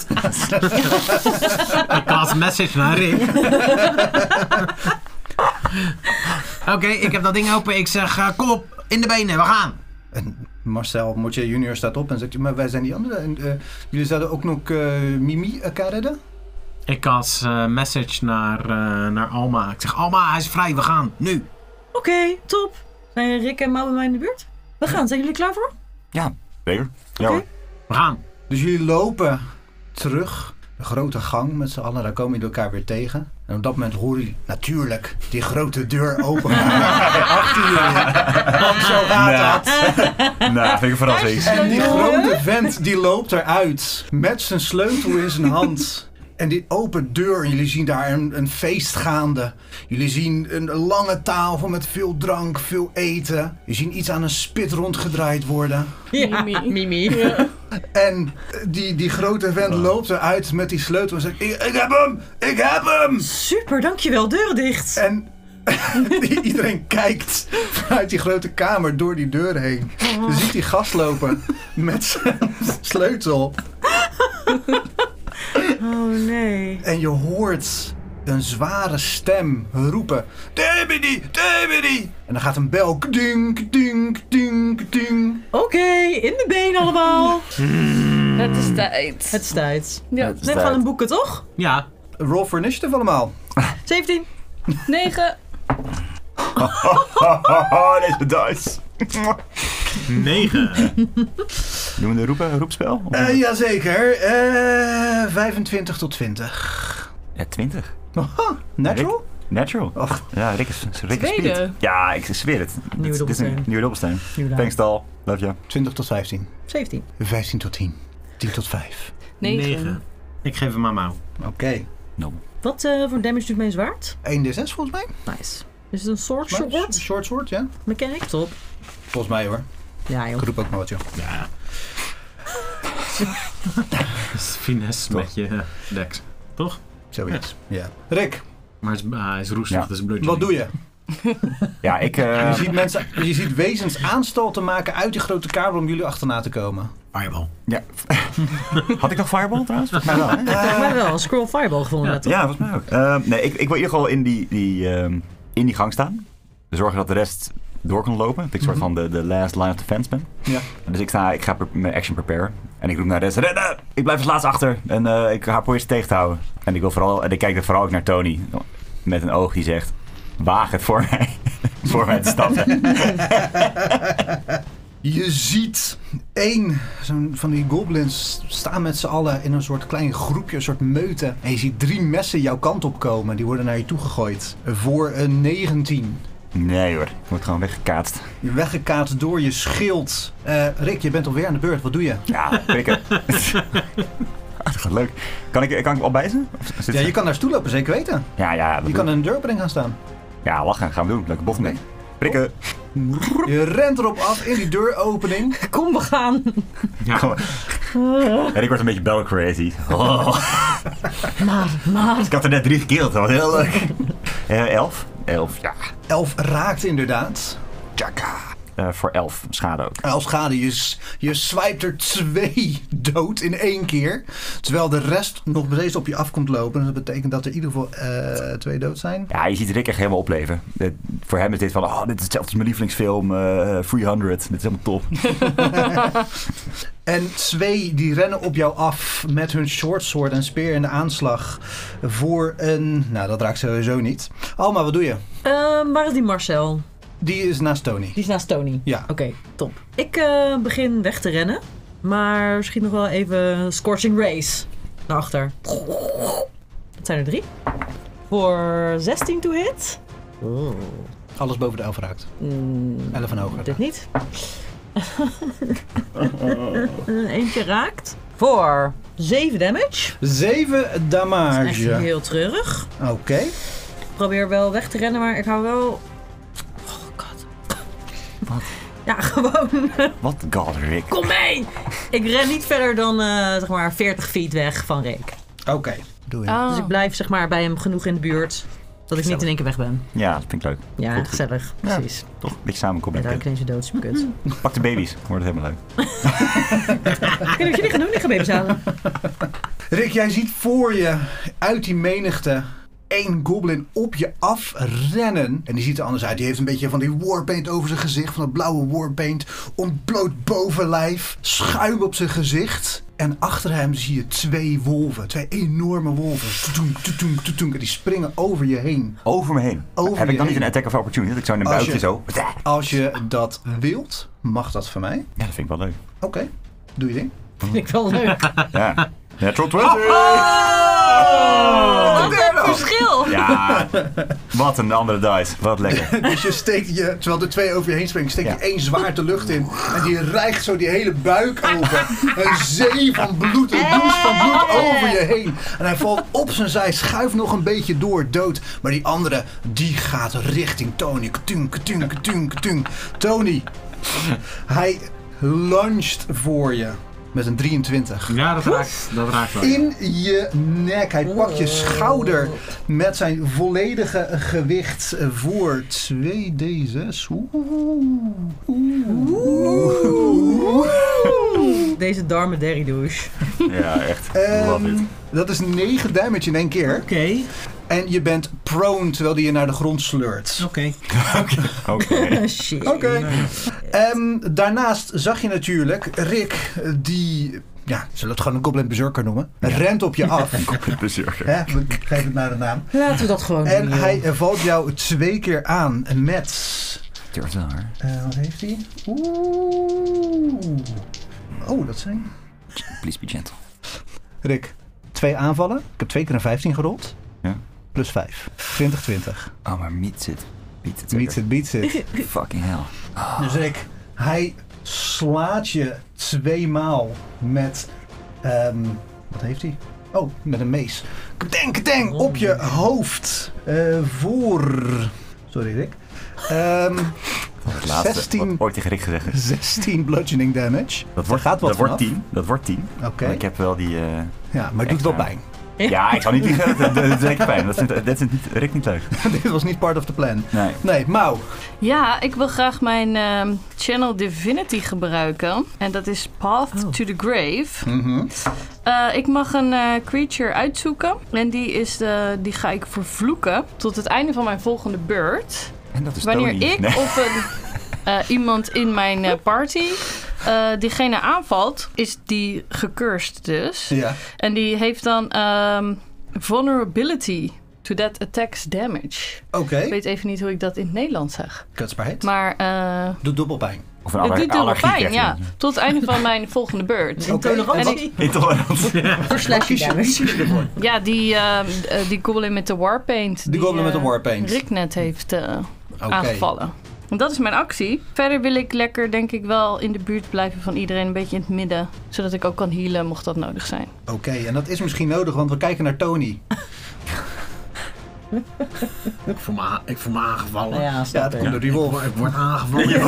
Ik cast een message naar Rick. Oké, ik heb dat ding open. Ik zeg, kom op, in de benen, we gaan. En Marcel Mortier junior staat op en zegt, maar wij zijn die anderen. En, jullie zouden ook nog Mimi elkaar redden? Ik cast message naar Alma. Ik zeg, Alma, hij is vrij, we gaan, nu. Oké, top. Zijn Rick en Mau bij mij in de buurt? We gaan. Zijn jullie klaar voor? Ja, zeker. Ja Oké. hoor. We gaan. Dus jullie lopen terug. De grote gang met z'n allen. Daar komen jullie elkaar weer tegen. En op dat moment horen jullie natuurlijk die grote deur open gaan. Achter jullie. Want zo gaat dat. Nou, vind ik een verrassing. En die grote vent die loopt eruit. Met zijn sleutel in zijn hand. En die open deur, en jullie zien daar een feest gaande. Jullie zien een lange tafel met veel drank, veel eten. Je ziet iets aan een spit rondgedraaid worden. Ja, Mimi. Ja. En die grote vent loopt eruit met die sleutel en zegt... Ik heb hem! Ik heb hem! Super, dankjewel. Deuren dicht. En iedereen kijkt vanuit die grote kamer door die deur heen. Je ziet die gast lopen met zijn sleutel. Oh nee. En je hoort een zware stem roepen. Timothy, Timothy! En dan gaat een bel. Ding, ding, ding, ding. Oké, in de been allemaal. Het is tijd. Het is tijd. Ja. We gaan een boeken, toch? Ja. Roll for initiative allemaal. 17. 9. Deze dice. 9. Doen we de roepspel? Jazeker. 25 tot 20. Ja, 20. Natural? Natural. Och. Ja, Rick is Tweede. speed. Ja, ik zweer het. Nieuwe Dit is een dobbelsteen. nieuwe dobbelsteen. Nieuwe Thanks, Tal. Love you. 20 tot 15. 17. 15 tot 10. 10 tot 5. 9. Ik geef hem aan Mau. Oké. No. Wat voor damage doet mijn zwaard? 1d6 volgens mij. Nice. Is het een sword? Short sword, ja. Mechanic? Top. Volgens mij hoor. Ja, joh. Ik roep ook maar wat joh. Ja. Dat is finesse Toch. met je dex. Toch? Zoiets. Ja. Rick, Maar hij is roestig, Ja. dat is bloedje. wat doe je? Ja, ik... Je ziet wezens aanstalten maken uit die grote kabel om jullie achterna te komen. Fireball. Ja. Had ik nog Fireball trouwens? Volgens mij wel, hè? Maar wel, een scroll fireball gevonden net, toch? Ja, volgens mij ook. Nee, ik wil in ieder geval in die gang staan. Zorgen dat de rest door kan lopen. Dat ik soort van de last line of defense ben. Ja. Dus ik ga mijn action prepare. En ik roep naar de rest. Rennen! Ik blijf als laatste achter. En ik ga proberen ze tegen te houden. En ik kijk er vooral ook naar Tony. Met een oog die zegt... Waag het voor mij. Voor mij te stappen. Je ziet één van die goblins staan met z'n allen in een soort klein groepje, een soort meute. En je ziet 3 messen jouw kant op komen. Die worden naar je toe gegooid. Voor een 19. Nee hoor, ik word gewoon weggekaatst. Je weggekaatst door je schild. Rick, je bent alweer aan de beurt. Wat doe je? Ja, prikken. Dat gaat leuk. Kan ik al bijzen? Ja, je kan naar stoel lopen, zeker weten. Ja, Je kan in een deuropening gaan staan. Ja, lachen. Gaan we doen. Leuke bocht mee. Prikken. Je rent erop af in die deuropening. Kom, we gaan. Ja. Kom maar. En ik word een beetje battle crazy. Oh. Maar. Ik had er net 3 gekild. Dat was heel leuk. 11? 11, ja. 11 raakt inderdaad. Tjaka. Voor 11 schade ook. 11 schade. Je swipt er 2 dood in 1 keer. Terwijl de rest nog bedeesd op je af komt lopen. Dus dat betekent dat er in ieder geval 2 dood zijn. Ja, je ziet Rick echt helemaal opleven. Voor hem is dit van, dit is hetzelfde als mijn lievelingsfilm 300. Dit is helemaal top. En 2 die rennen op jou af met hun short sword en speer in de aanslag. Voor een... Nou, dat raakt sowieso niet. Alma, wat doe je? Waar is die Marcel? Die is naast Tony. Die is naast Tony. Ja. Oké, top. Ik begin weg te rennen. Maar schiet nog wel even Scorching Race naar achter. Dat zijn er 3. Voor 16 to hit. Alles boven de 11 raakt. 11 en hoger. Dit niet. Eentje raakt. Voor 7 damage. 7 Dat is damage. echt heel treurig. Oké. Ik probeer wel weg te rennen, maar ik hou wel... Oh god. Wat? Ja, gewoon... Wat god, Rick. Kom mee! Ik ren niet verder dan zeg maar 40 feet weg van Rick. Oké. Doe je. Oh. Dus ik blijf zeg maar bij hem genoeg in de buurt. Dat ik niet in één keer weg ben. Ja, dat vind ik leuk. Ja, Goed. gezellig. Ja. Precies. Toch? Een beetje samen En komen. daar heb ik ineens een doodskut. Pak de baby's. Dan wordt het helemaal leuk. Ik weet niet wat jullie gaan doen. Ik ga baby's halen. Rick, jij ziet voor je uit die menigte 1 goblin op je af rennen. En die ziet er anders uit. Die heeft een beetje van die warpaint over zijn gezicht. Van dat blauwe warpaint. Ontbloot bovenlijf. Schuim op zijn gezicht. En achter hem zie je 2 wolven. 2 enorme wolven. Toetoenk, toetoenk, toetoenk. En die springen over je heen. Over me heen. Over Heb je ik dan niet heen. een attack of opportunity? Dat ik zo in een Als buikje je- zo... Als je dat wilt, mag dat van mij. Ja, dat vind ik wel leuk. Oké, doe je ding. Vind ik wel leuk. Ja. Natural 20! Wat een verschil! Ja, wat een andere dice. Wat lekker. Dus je steekt terwijl de 2 over je heen springen, steek je 1 zwaard de lucht in. En die rijgt zo die hele buik open. Een zee van bloed, een douche van bloed over je heen. En hij valt op zijn zij, schuift nog een beetje door, dood. Maar die andere, die gaat richting Tony. Katung, katung, katung, katung. Tony, hij luncht voor je. Met een 23. Ja, dat raakt wel. In je nek. Hij pakt je schouder met zijn volledige gewicht voor 2d6. Deze darme douche. Ja, echt. Love it. Dat is 9 damage in 1 keer. Oké. En je bent prone terwijl die je naar de grond sleurt. Oké. Shit. Oké. Daarnaast zag je natuurlijk Rick, die, ja, zullen we het gewoon een Goblin Berserker noemen, rent op je af. Goblin Berserker. Hè, geef het naar de naam. Laten we dat gewoon doen. En hij valt jou 2 keer aan met... Durft wel, hoor. Wat heeft hij? Oeh. Oh, dat zijn... Please be gentle. Rick, 2 aanvallen. Ik heb 2 keer een 15 gerold. Ja. Plus 5. 20. Oh, maar meets it. Beats it. Fucking hell. Oh. Dus Rick, hij slaat je 2 maal met... wat heeft hij? Oh, met een mees. Keteng, op je hoofd. Voor... Sorry, Rick. Het laatste 16 wat ooit tegen Rick gezegd is. 16 bludgeoning damage. Dat wordt 10. Dat wordt 10. Oké. Maar ik heb wel die... Ja, maar het doet wel pijn. Ja, ik zal niet liegen. Dat is zeker pijn. Dat vindt Rick niet leuk. Dit was niet part of the plan. Nee, Mau. Ja, ik wil graag mijn Channel Divinity gebruiken. En dat is Path to the Grave. Mm-hmm. Ik mag een creature uitzoeken. En die ga ik vervloeken tot het einde van mijn volgende beurt. En dat is Wanneer Tony. ik of iemand in mijn party diegene aanvalt, is die gecursed dus. Ja. En die heeft dan vulnerability to that attack's damage. Oké. Ik weet even niet hoe ik dat in het Nederlands zeg. Kwetsbaarheid. Maar Doet dubbel pijn. Of een het doet dubbel allergie pijn, krijg je ja. dan. Tot het einde van mijn volgende beurt. Intolerantie. Intolerantie. Voor slashing damage. Ja, die goblin met de warpaint. Die goblin met de warpaint. Rick net heeft aangevallen. En dat is mijn actie. Verder wil ik lekker, denk ik, wel in de buurt blijven van iedereen. Een beetje in het midden. Zodat ik ook kan healen, mocht dat nodig zijn. Oké, en dat is misschien nodig, want we kijken naar Tony. Ik voel me aangevallen. Ja, Ja, het komt door die wolf. Ik word aangevallen.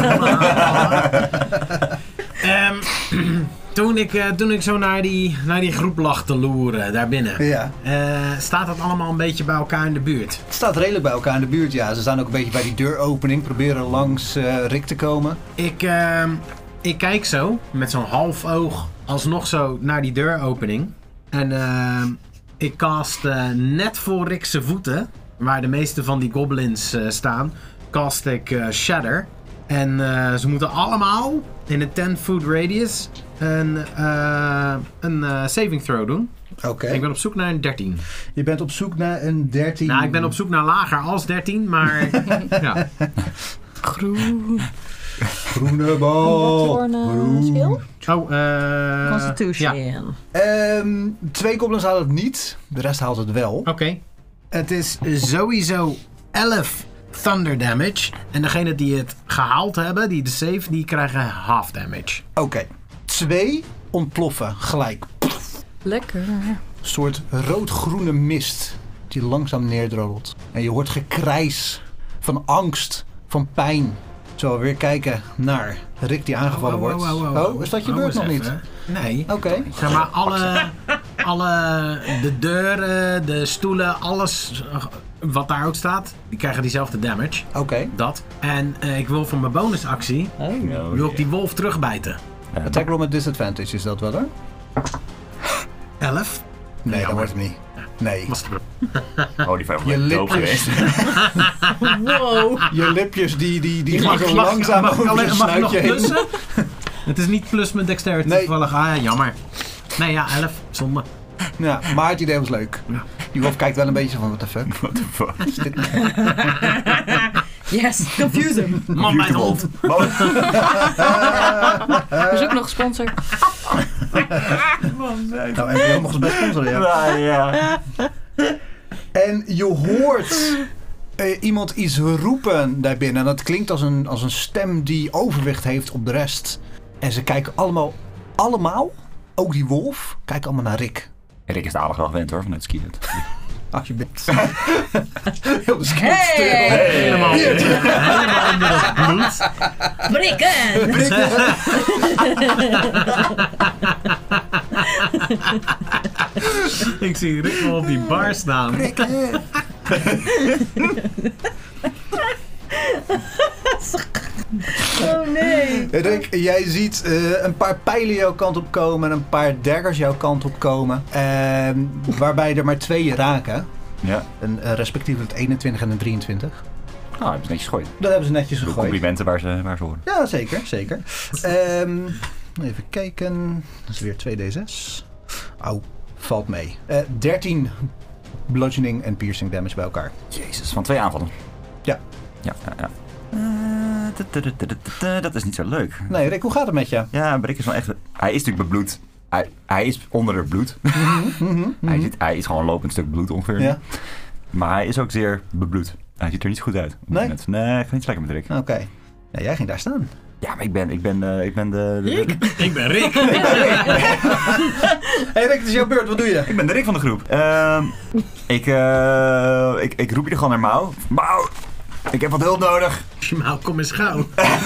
Toen ik zo naar die groep lag te loeren, daar binnen. Ja. Staat dat allemaal een beetje bij elkaar in de buurt? Het staat redelijk bij elkaar in de buurt, ja. Ze staan ook een beetje bij die deuropening. Proberen langs Rick te komen. Ik kijk zo, met zo'n half oog, alsnog zo naar die deuropening. En ik cast net voor Rick's voeten, waar de meeste van die goblins staan, cast ik Shatter. En ze moeten allemaal in een 10-foot radius een saving throw doen. Oké. Ik ben op zoek naar een 13. Je bent op zoek naar een 13. Nou, ik ben op zoek naar lager als 13, maar ja. Groene bal. Wat voor een skill? Constitution. Ja. 2 goblins halen het niet. De rest haalt het wel. Oké. Het is sowieso 11 thunder damage. En degene die het gehaald hebben, die de save, die krijgen half damage. Oké. 2 ontploffen gelijk. Lekker. Een soort rood-groene mist die langzaam neerdroddelt. En je hoort gekrijs van angst, van pijn. Zullen we weer kijken naar Rick die aangevallen wordt. Oh, is dat je beurt nog niet? Nee. Oké. Zeg maar, de deuren, de stoelen, alles wat daar ook staat, die krijgen diezelfde damage. Oké. Dat. En ik wil voor mijn bonusactie, wil ik die wolf terugbijten. Attack roll met disadvantage is dat wel, hè? 11. Nee, dat wordt het niet. Nee. Was het Oh, die vijf Je was doop lipjes. geweest. Wow. Je lipjes die gaan zo langzaam over je snuitje heen. plussen? Het is niet plus met dexterity Nee. toevallig. Ah, jammer. Nee, ja, 11. Zonde. Ja, maar het idee was leuk. Ja. Die wolf kijkt wel een beetje van, what the fuck. What the fuck? Is dit- Yes, confuse him. Man bij de hond. We zoeken nog een sponsor. Nou, NPO mocht ze best sponsoren, ja. Ja. En je hoort iemand iets roepen daarbinnen. En dat klinkt als een stem die overwicht heeft op de rest. En ze kijken allemaal, ook die wolf, kijken allemaal naar Rick. Rick is de aardig wel gewend hoor, vanuit Skiet. Als je bent. Heel de stil. Helemaal onder het bloed. Brikken! Ik zie Rick wel op die bar staan. Oh nee. Rick, jij ziet een paar pijlen jouw kant op komen en een paar daggers jouw kant op komen. Waarbij er maar 2 raken. Ja. Respectievelijk het 21 en een 23. Nou, hebben ze netjes gegooid. Dat hebben ze netjes gegooid. Complimenten waar ze horen. Ja, zeker. Even kijken. Dat is weer 2d6. Au, valt mee. 13 bludgeoning en piercing damage bij elkaar. Jezus, van 2 aanvallen. Ja. Ja. Dat is niet zo leuk. Nee, Rick, hoe gaat het met je? Ja, Rick is wel echt... Hij is natuurlijk bebloed. Hij is onder het bloed. Hij is gewoon een lopend stuk bloed ongeveer. Ja. Maar hij is ook zeer bebloed. Hij ziet er niet zo goed uit. Nee? Nee, ik ga niet lekker met Rick. Oké. Ja, jij ging daar staan. Ja, maar ik ben de... Rick? Ik ben Rick. Hey Rick, het is jouw beurt. Wat doe je? Ik ben de Rick van de groep. Ik roep je er gewoon naar Mauw. Mauw, ik heb wat hulp nodig. Mauw, kom eens gauw.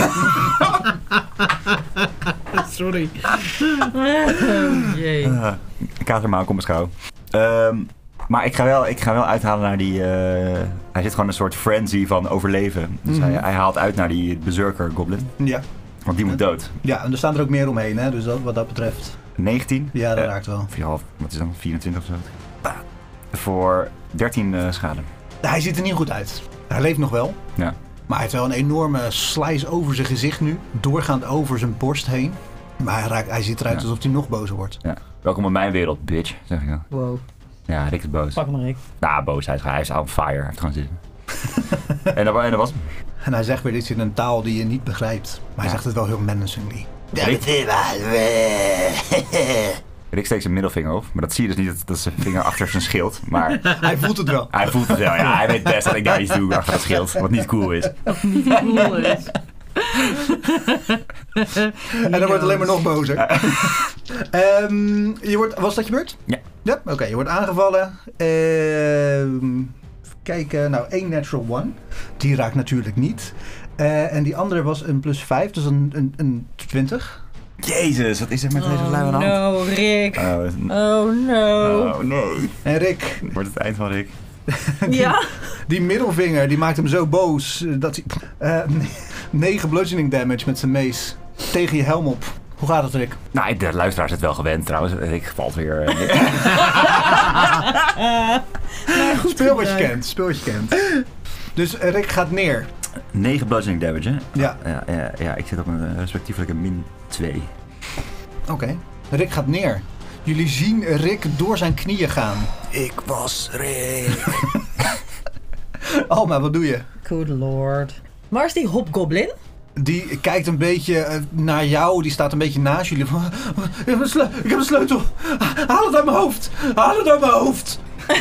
Sorry. Oh jee. Kater Mauw, kom eens gauw. Maar ik ga wel uithalen naar die... hij zit gewoon een soort frenzy van overleven. Dus hij haalt uit naar die berserker goblin. Ja. Want die moet dood. Ja, en er staan er ook meer omheen, hè? Dus wat dat betreft. 19. Ja, dat raakt wel. 4,5. Wat is dan? 24 of zo. Voor 13 schade. Hij ziet er niet goed uit. Hij leeft nog wel. Ja. Maar hij heeft wel een enorme slice over zijn gezicht nu. Doorgaand over zijn borst heen. Maar hij ziet eruit alsof hij nog bozer wordt. Ja. Welkom in mijn wereld, bitch. Zeg ik dan. Wow. Ja, Rick is boos. Pak maar Rick. Nou, boos. Hij is on fire. Hij heeft gewoon zitten. en dat was hem. En hij zegt weer iets in een taal die je niet begrijpt. Maar hij zegt het wel heel menacingly. Rick steekt zijn middelvinger op. Maar dat zie je dus niet, dat is zijn vinger achter zijn schild. Maar hij voelt het wel. Hij voelt het wel, ja. Hij weet best dat ik daar iets doe achter het schild. Wat niet cool is. En dan wordt het alleen maar nog bozer. Was dat je beurt? Ja. Ja, oké. Je wordt aangevallen. Even kijken. Nou, 1 natural 1. Die raakt natuurlijk niet. En die andere was een +5. Dus een 20. Jezus, wat is er met deze lui aan de hand? No, Rick. Oh no. Oh nee. En Rick. Wordt het eind van Rick. Die middelvinger die maakt hem zo boos dat hij 9 bludgeoning damage met zijn mace tegen je helm op. Hoe gaat het, Rick? Nou, de luisteraar is het wel gewend trouwens. Rick valt weer. Speel wat je kent. Dus Rick gaat neer. 9 bludgeoning damage, hè? Ja. Ja, ik zit op een respectievelijke -2. Oké. Rick gaat neer. Jullie zien Rick door zijn knieën gaan. Ik was Rick. Alma, wat doe je? Good lord. Waar is die hobgoblin? Die kijkt een beetje naar jou. Die staat een beetje naast jullie. Ik heb een sleutel. Haal het uit mijn hoofd. Haal het uit mijn hoofd.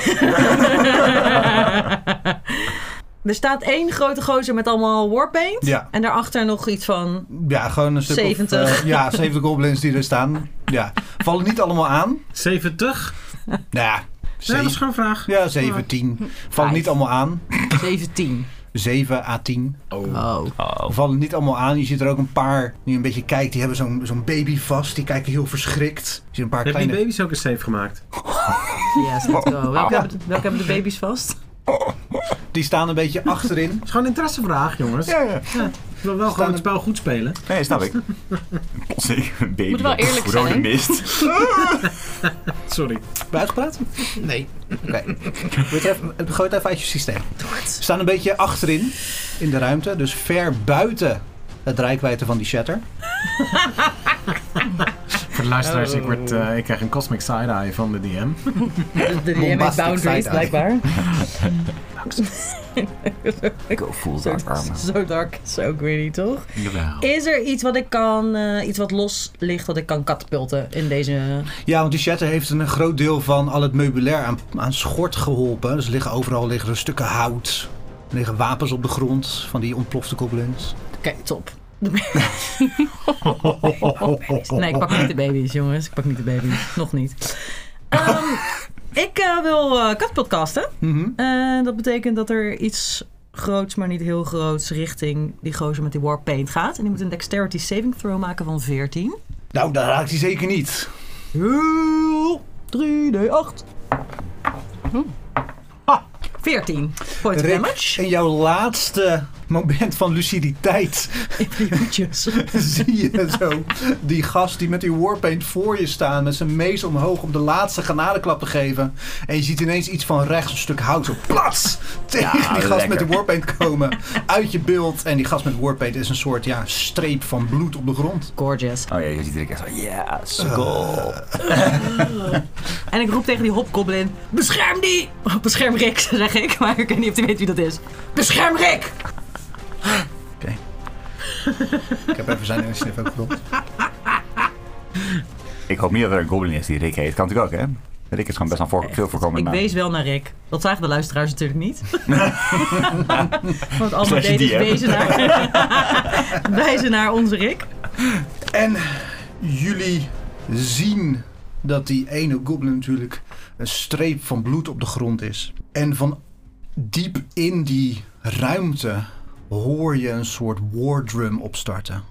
Er staat 1 grote gozer met allemaal warpaint. Ja. En daarachter nog iets van... Ja, gewoon een stuk 70. Of, 70 goblins die er staan. Ja. Vallen niet allemaal aan. 70? Nou ja. Dat is gewoon een vraag. Ja, 7, 10. Vallen niet allemaal aan. 17. 7 à 10. Oh. Vallen niet allemaal aan. Je ziet er ook een paar die een beetje kijkt. Die hebben zo'n baby vast. Die kijken heel verschrikt. Je ziet een paar Heb kleine... die baby's ook een save gemaakt? Yes, let's go. Welke hebben de baby's vast? Die staan een beetje achterin. Het is gewoon een interessevraag, jongens. Ja. Ik wil wel gewoon het spel goed spelen. Nee, snap ik. Plotseling een baby. Moet wel eerlijk rode zijn. mist. Sorry. Ben je uitgepraat? Nee. Oké. Gooi het even uit je systeem. Ze staan een beetje achterin in de ruimte. Dus ver buiten het reikwijdte van die shatter. Voor de luisteraars, ik krijg een cosmic side-eye van de DM. De DM heeft boundaries, blijkbaar. Go full dark armor. Zo dark, zo greedy, toch? Jawel. Is er iets wat ik kan, iets wat los ligt, wat ik kan katapulten in deze... Ja, want die shatter heeft een groot deel van al het meubilair aan schort geholpen. Dus overal liggen er stukken hout. Er liggen wapens op de grond van die ontplofte goblins. Oké, top. Nee, ik pak niet de baby's, jongens. Ik pak niet de baby's. Nog niet. Ik wil katapultcasten. Dat betekent dat er iets groots, maar niet heel groots, richting die gozer met die warpaint gaat. En die moet een dexterity saving throw maken van 14. Nou, daar raakt hij zeker niet. 3d8. 14 points of Rick, damage. in jouw laatste moment van luciditeit zie je zo die gast die met die warpaint voor je staan met zijn mees omhoog om de laatste genadeklap te geven. En je ziet ineens iets van rechts, een stuk hout zo plats tegen die gast met de warpaint komen uit je beeld. En die gast met warpaint is een soort streep van bloed op de grond. Gorgeous. Oh ja, je ziet Rick echt zo, yes, goal. En ik roep tegen die hobgoblin, bescherm die! Oh, bescherm Rick, zeg ik. Maar ik weet niet of hij weet wie dat is. Bescherm Rick! Oké. Ik heb even zijn initiatief ook gedropt. Ik hoop niet dat er een goblin is die Rick heet. Kan natuurlijk ook, hè? Rick is gewoon best wel veel voorkomend. Ik wees wel naar Rick. Dat zagen de luisteraars natuurlijk niet. Want allemaal deed is wijzen naar onze Rick. En jullie zien dat die ene goblin natuurlijk een streep van bloed op de grond is. En van diep in die ruimte hoor je een soort wardrum opstarten.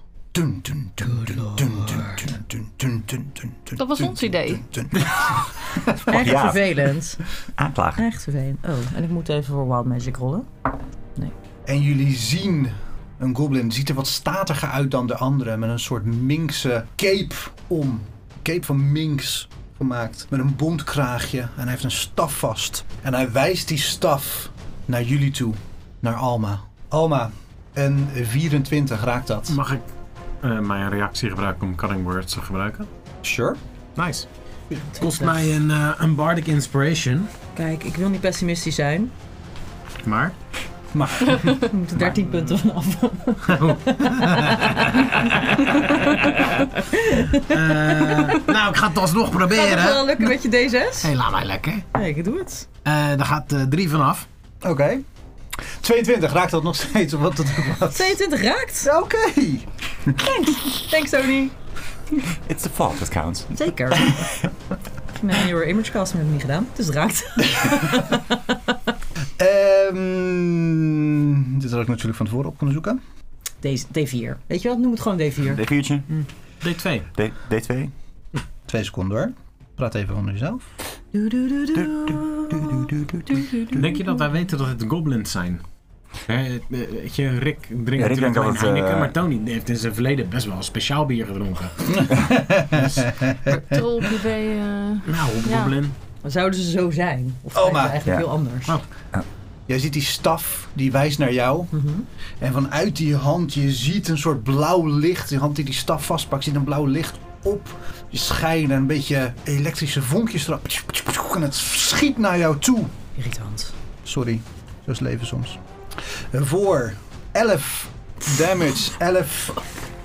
Dat was ons idee. Echt vervelend. Aanklagen. Echt vervelend. Oh, en ik moet even voor Wild Magic rollen. Nee. En jullie zien een goblin, ziet er wat statiger uit dan de andere, met een soort minkse cape om. Cape van minks gemaakt, met een bontkraagje en hij heeft een staf vast. En hij wijst die staf naar jullie toe, naar Alma. Alma, een 24 raakt dat. Mag ik mijn reactie gebruiken om Cutting Words te gebruiken? Sure. Nice. Kost mij een Bardic Inspiration. Kijk, ik wil niet pessimistisch zijn. Maar? We moeten 13 punten vanaf. Nou, ik ga het alsnog proberen. Gaat het wel lukken met je D6? Hey, laat mij lekker. Nee, ik doe het. Daar gaat 3 vanaf. Oké. 22 raakt dat nog steeds, of wat dat ook was. 22 raakt. Oké. Thanks, Tony. It's the fault that counts. Zeker. Met een Mirror Image Cast heb ik niet gedaan, dus het raakt. Dit had ik natuurlijk van tevoren op kunnen zoeken. D4. Weet je wat? Noem het gewoon D4. D4'tje. D2. D2. 2 seconden hoor. Praat even onder jezelf. Denk je dat wij weten dat het goblins zijn? Weet je, Rick drinkt Rick natuurlijk denkt alleen dat het, Heineken, maar Tony heeft in zijn verleden best wel speciaal bier gedronken. Troll-privé. Nou, goblin. Zouden ze zo zijn? Of Oma. eigenlijk heel anders? Oh. Jij ziet die staf, die wijst naar jou. En vanuit die hand, je ziet een soort blauw licht. Die hand die die staf vastpakt, ziet een blauw licht op je schijnen. Een beetje elektrische vonkjes erop. En het schiet naar jou toe. Irritant. Sorry, zo is het leven soms. Voor 11 damage. 11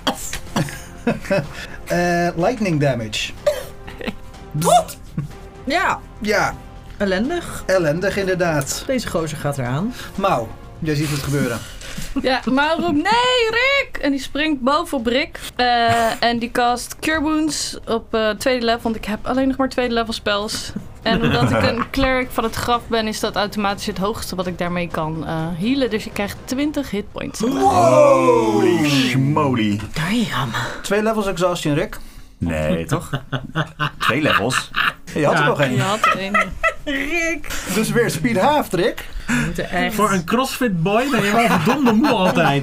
lightning damage. Wat? Ja. Ja, Ellendig. ellendig inderdaad. Deze gozer gaat eraan. Mau, jij ziet het gebeuren. Ja, maar roept, nee, Rick! En die springt bovenop Rick. En die cast Cure Wounds op tweede level, want ik heb alleen nog maar tweede level spells. En omdat ik een cleric van het graf ben, is dat automatisch het hoogste wat ik daarmee kan healen. Dus je krijgt 20 hitpoints. Holy schmoly. Damn. 2 levels exhaustion, Rick. Nee, toch? 2 levels. Je had er nog Je één. had er een. Rick. Dus weer speed half, Rick. We moeten echt... Voor een CrossFit boy ben je wel verdomde moe altijd.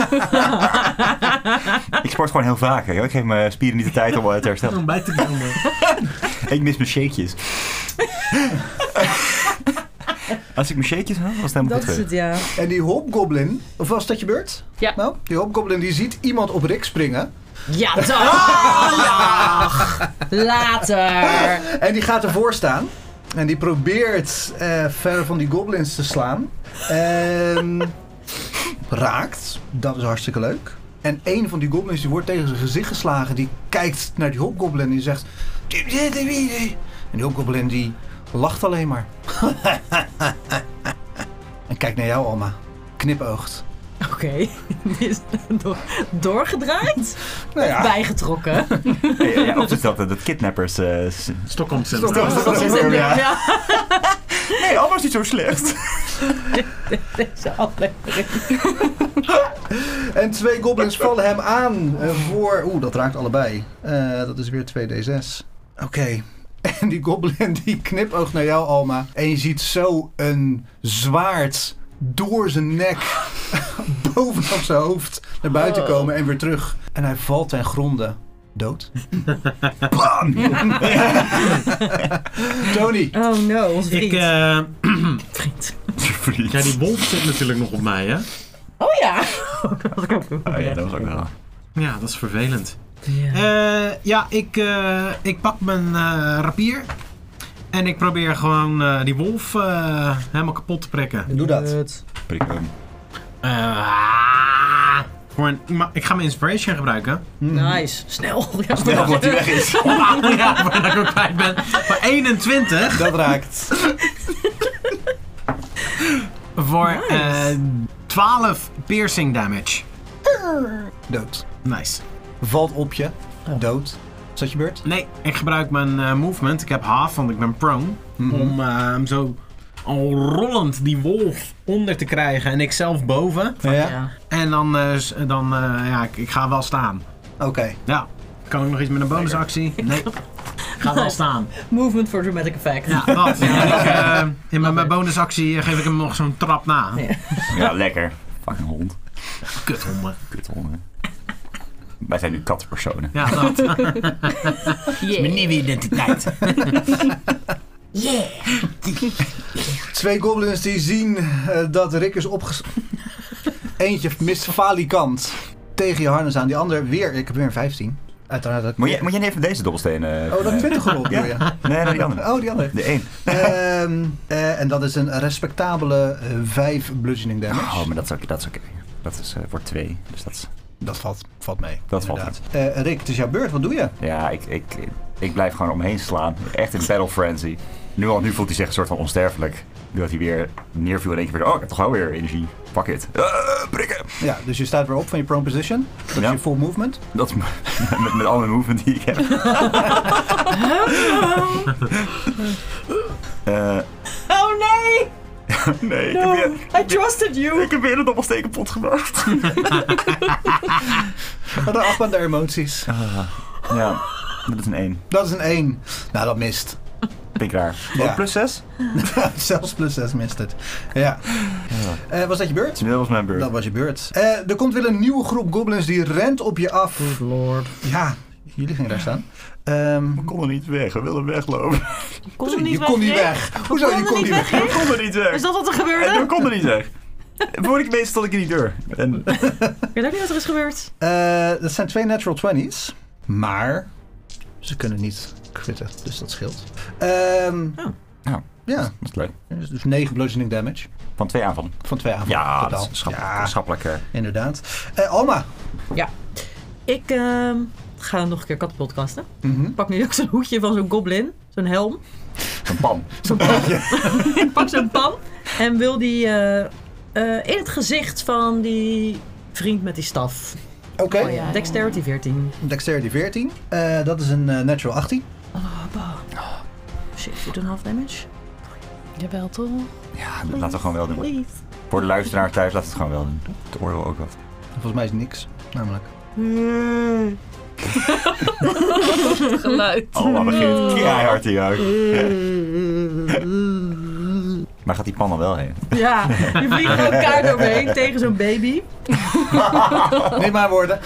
Ik sport gewoon heel vaak. Hè. Ik geef mijn spieren niet de tijd om te herstellen. Om bij te komen. Ik mis mijn shakejes. Als ik mijn shakejes haal, was het helemaal Dat goed. is het, ja. En die hobgoblin, of was dat je beurt? Ja. Nou, die hobgoblin die ziet iemand op Rick springen. Ja, dan! Later! En die gaat ervoor staan. En die probeert verder van die goblins te slaan. Raakt. Dat is hartstikke leuk. En een van die goblins die wordt tegen zijn gezicht geslagen. Die kijkt naar die hobgoblin en die zegt... En die hobgoblin die lacht alleen maar. En kijkt naar jou, Alma. Knipoogt. Oké. Die is doorgedraaid? Nou ja. Of bijgetrokken? Ja, of is dat kidnappers... Stockholm Syndroom. Ja. Nee, allemaal is niet zo slecht. Deze aflevering. En 2 goblins vallen hem aan voor... dat raakt allebei. Dat is weer 2d6. Oké. En die goblin die knipoogt naar jou, Alma. En je ziet zo een zwaard door zijn nek bovenop zijn hoofd naar buiten komen en weer terug. En hij valt ten gronde. Dood. Bam! Tony. Oh no, onze vriend. Vriend. Ja, die wolf zit natuurlijk nog op mij, hè? Oh ja. Dat was ik ook doen. Oh ja, dat was ook wel. Ja, dat is vervelend. Ja. Ik pak mijn rapier. En ik probeer gewoon die wolf helemaal kapot te prikken. Doe dat. Prik hem. Ik ga mijn inspiration gebruiken. Nice. Snel. Ja, Snel voordat hij weg is. Ja, voordat ik ook kwijt ben. Maar 21. Dat raakt. Voor 12 piercing damage. Dood. Nice. Valt op je. Dood. Is dat je beurt? Nee, ik gebruik mijn movement. Ik heb half, want ik ben prone. Om hem zo al rollend die wolf onder te krijgen en ik zelf boven. Ja. En dan ik ga wel staan. Oké. Ja. Kan ik nog iets met een bonusactie? Nee. Ga wel staan. Movement for dramatic effect. Ja, dat. En in mijn bonusactie geef ik hem nog zo'n trap na. Ja. Ja, lekker. Fucking hond. Kuthonden. Kuthonden. Wij zijn nu kattenpersonen. Ja, dat. Is mijn nieuwe identiteit. 2 goblins die zien dat Rick is Eentje mist falikant tegen je harnas aan. Die ander weer. Ik heb weer een 15. Uiteraard. Moet jij niet even deze dobbelstenen... dat 20 erop doe je. Nee, die andere. Oh, die andere. De 1. En dat is een respectabele 5 bludgeoning damage. Oh, maar dat is oké. Dat is voor 2. Dus dat is... Dat valt mee. Dat valt Rick, het is jouw beurt. Wat doe je? Ja, ik blijf gewoon omheen slaan. Echt in battle frenzy. Nu voelt hij zich een soort van onsterfelijk. Nu dat hij weer neerviel en één keer weer... Oh, ik heb toch wel weer energie. Fuck it. Prikken. Ja, dus je staat weer op van je prone position. Dat is je full movement. Dat is met al mijn movement die ik heb. Oh nee! Nee, No, I trusted you! ik heb weer een dobbelsteen kapot gemaakt. Wat een achtbaan der emoties. Ja, dat is een 1. Dat is een 1. Nou, dat mist. Vind ik raar. Ja. Ook plus 6? Zelfs plus 6 mist het. Ja. Was dat je beurt? Dat was mijn beurt. Dat was je beurt. Er komt weer een nieuwe groep goblins die rent op je af. Good lord. Ja, jullie gingen daar staan. We konden niet weg, we wilden weglopen. Je kon niet weg. Hoezo je kon niet weg? We konden niet weg. Is dat wat er En gebeurde? we konden niet weg. Voor ik weet stond ik in die deur. En... Ik weet ook niet wat er is gebeurd. Dat zijn 2 natural 20's. Maar ze kunnen niet critten, dus dat scheelt. Ja, dat is leuk. dus 9 bludgeoning damage. Van 2 aanvallen. Van 2 aanvallen Ja, totaal. dat is schappelijk. Ja, Schappelijk. inderdaad. Alma. Ja. Ik ga nog een keer kattenpodcasten. Mhm. Ik pak nu ook zo'n hoedje van zo'n goblin. Zo'n helm. Een pan. Ik pak zo'n pan. En wil die in het gezicht van die vriend met die staf. Oké. Oh, ja. Dexterity 14. Dexterity 14. Dat is een natural 18. Shit, you don't have damage? Jawel, toch? Ja, dat laten we gewoon wel doen. Please. Voor de luisteraar thuis, laten we het gewoon wel doen. Het oordeel ook wat. Volgens mij is het niks, namelijk. Geluid. Alma begint keihard te juichen. Maar gaat die pan dan wel heen? Ja, je vliegt gewoon kaart doorheen tegen zo'n baby. Neem maar woorden.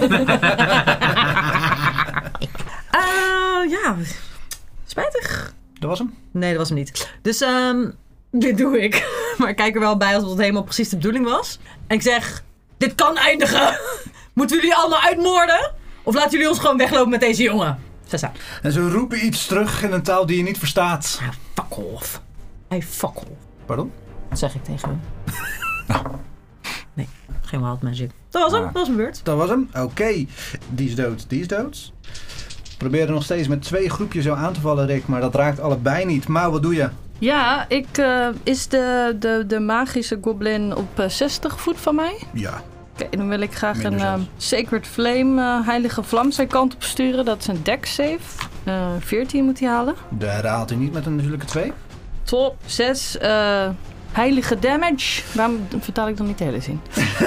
Ja, spijtig. Dat was hem. Nee, dat was hem niet. Dus dit doe ik. Maar ik kijk er wel bij alsof het helemaal precies de bedoeling was. En ik zeg, dit kan eindigen. Moeten we jullie allemaal uitmoorden? Of laten jullie ons gewoon weglopen met deze jongen? Sessa. En ze roepen iets terug in een taal die je niet verstaat. Fuck off. Hey, fuck off. Pardon? Dat zeg ik tegen hem. Nee, geen wild magic. Dat was hem, dat was mijn beurt. Dat was hem. Oké. Die is dood, die is dood. Probeer er nog steeds met 2 groepjes zo aan te vallen, Rick. Maar dat raakt allebei niet. Maar wat doe je? Ja, is de magische goblin op 60 voet van mij? Ja. Oké, dan wil ik graag Minder een zelfs. Sacred Flame heilige vlam zijn kant op sturen. Dat is een dex save. 14 moet hij halen. Daar haalt hij niet met een natuurlijke 2. Top. 6 heilige damage. Waarom vertaal ik dan niet de hele zin?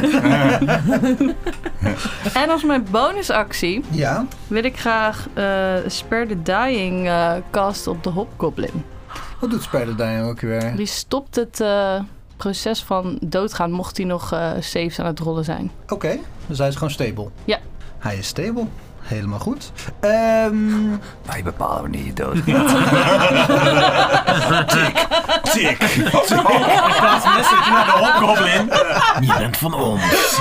En als mijn bonusactie Ja. wil ik graag Spare the Dying casten op de Hobgoblin. Wat doet Spider Dying ook weer? Die stopt het proces van doodgaan mocht hij nog saves aan het rollen zijn. Oké, dus hij is gewoon stable. Ja. Hij is stable. Helemaal goed. Wij bepalen wanneer je dood gaat. Tik. Plaats message naar de Hobgoblin. Je bent van ons.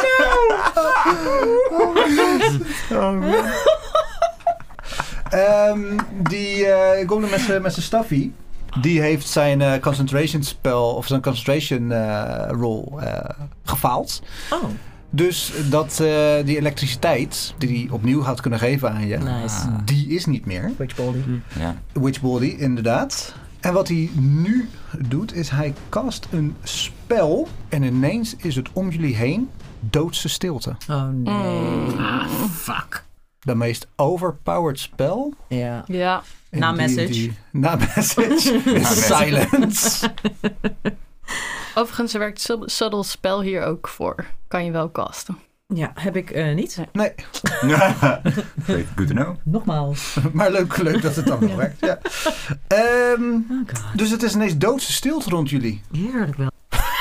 Die goblin met zijn staffie, die heeft zijn concentration spel of zijn concentration roll gefaald. Oh, Dus dat die elektriciteit die hij opnieuw had kunnen geven aan je, nice. die is niet meer. Witchbody. Ja. Witchbody, inderdaad. En wat hij nu doet, is hij cast een spel en ineens is het om jullie heen doodse stilte. Oh nee. Fuck. De meest overpowered spel. Ja. Ja. in Na D&D. message. Na message is silence. Overigens werkt Subtle Spell hier ook voor. Kan je wel casten. Ja, heb ik niet. Nee, Good to know. Nogmaals. maar leuk dat het dan nog werkt. Ja. Oh god. Dus het is ineens doodse stilte rond jullie. Heerlijk wel.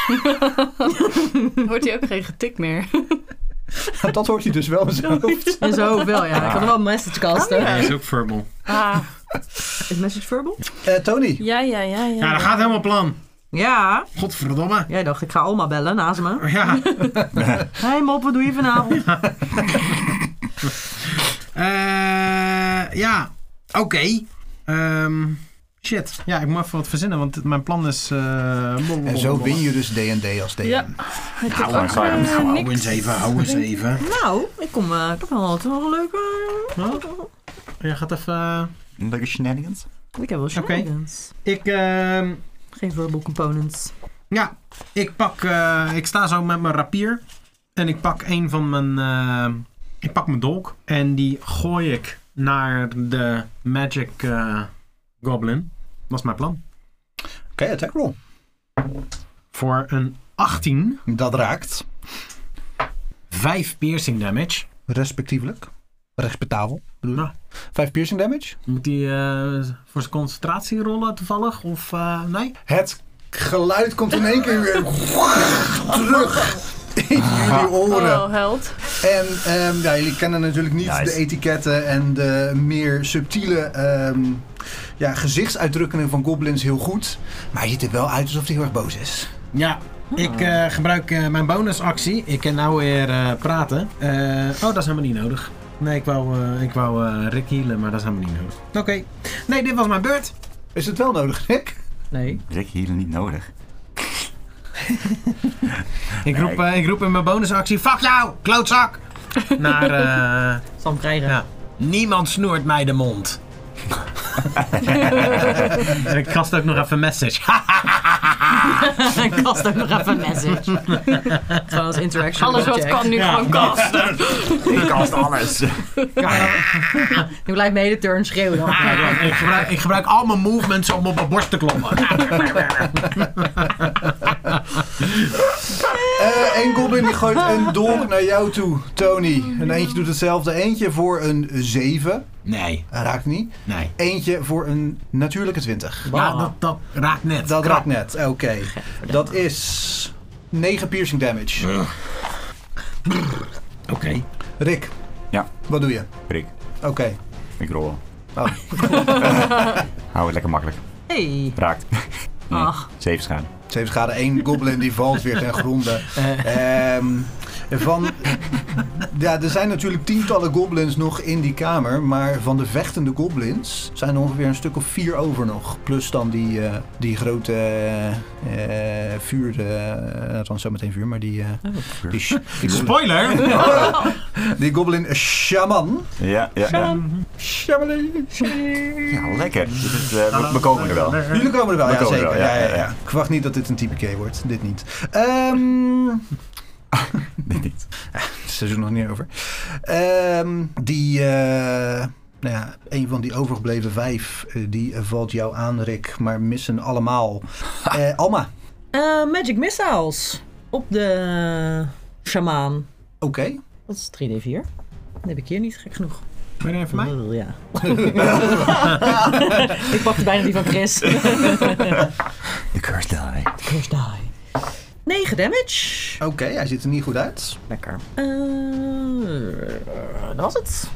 Hoort hij ook geen getik meer. Dat hoort hij dus wel in zijn hoofd. En zo wel, ja. Ik kan er wel een message casten. Hij is ook verbal. Is message verbal? Tony. Ja. Ja, dat gaat helemaal plan. Ja. Godverdomme. Jij dacht, ik ga Alma bellen naast me. Ja. Hey Mop, wat doe je vanavond? Ja. Oké. Shit. Ja, ik moet even wat verzinnen, want mijn plan is... En zo win je dus D&D als DM. Ja. Ik heb ook Hou eens even. Nou, ik heb wel een leuke... Jij gaat even... Leuke shenanigans. Ik heb wel shenanigans. Ik... Geen verbal components. Ja, ik sta zo met mijn rapier. En ik pak een van mijn... ik pak mijn dolk. En die gooi ik naar de magic goblin. Dat is mijn plan. Oké, attack roll. Voor een 18. Dat raakt. 5 piercing damage. Respectievelijk. Respectabel, bedoel je? Nou. 5 piercing damage. Moet die voor zijn concentratie rollen toevallig? Of nee? Het geluid komt in één keer weer terug in jullie oren. Oh, held. En ja, jullie kennen natuurlijk niet Nice. de etiketten en de meer subtiele gezichtsuitdrukkingen van goblins heel goed. Maar hij ziet er wel uit alsof hij heel erg boos is. Ja, ik gebruik mijn bonusactie. Ik kan nou weer praten. Dat is helemaal niet nodig. Nee, ik wou Rick healen, maar dat is helemaal niet nodig. Oké. Nee, dit was mijn beurt. Is het wel nodig, Rick? Nee. Rick hier niet nodig. Ik roep in mijn bonusactie, fuck jou, klootzak! Naar, Sam krijgen. ja. Niemand snoert mij de mond. En ik kast ook nog even een message. Ik kast ook nog even een message. Gewoon als interaction. Alles wat check. kan nu gewoon casten. Ik kast alles. Ik blijf me de hele turn schreeuwen dan. Ik gebruik al mijn movements om op mijn borst te kloppen. Eén goblin die gooit een dolk naar jou toe, Tony. En eentje doet hetzelfde. Eentje voor een 7. Nee, Raakt niet. nee. Eentje voor een natuurlijke 20. Ja, dat raakt net. Dat Krap. raakt net. Oké. Dat is 9 piercing damage. Oké. Rick, Ja, wat doe je? Rick. Oké. Ik rol. Oh. Hou het lekker makkelijk. Hey. Raakt. Nee, Ach. 7 schade. 7 schade. 1 goblin die valt weer ten gronde. Van Ja, er zijn natuurlijk tientallen goblins nog in die kamer. Maar van de vechtende goblins zijn er ongeveer een stuk of 4 over nog. Plus dan die grote vuur. Althans zo meteen vuur, maar die Spoiler! die goblin shaman. Ja. Shaman. Ja, lekker. Dus we komen er wel. Jullie komen er wel, We ja komen er zeker. wel, ja. Ja. Ik verwacht niet dat dit een type K wordt. Dit niet. Dit niet. Het seizoen nog niet over. Een van die overgebleven 5, die valt jou aan, Rick, maar missen allemaal. Alma. Magic Missiles op de shamaan. Oké. Dat is 3d4. Dat heb ik hier niet, gek genoeg. Ben je even mij? Ja. Ik pakte bijna die van Chris. The Cursed Die. Curse die. 9 damage. Oké, hij ziet er niet goed uit. Lekker. Dat was het.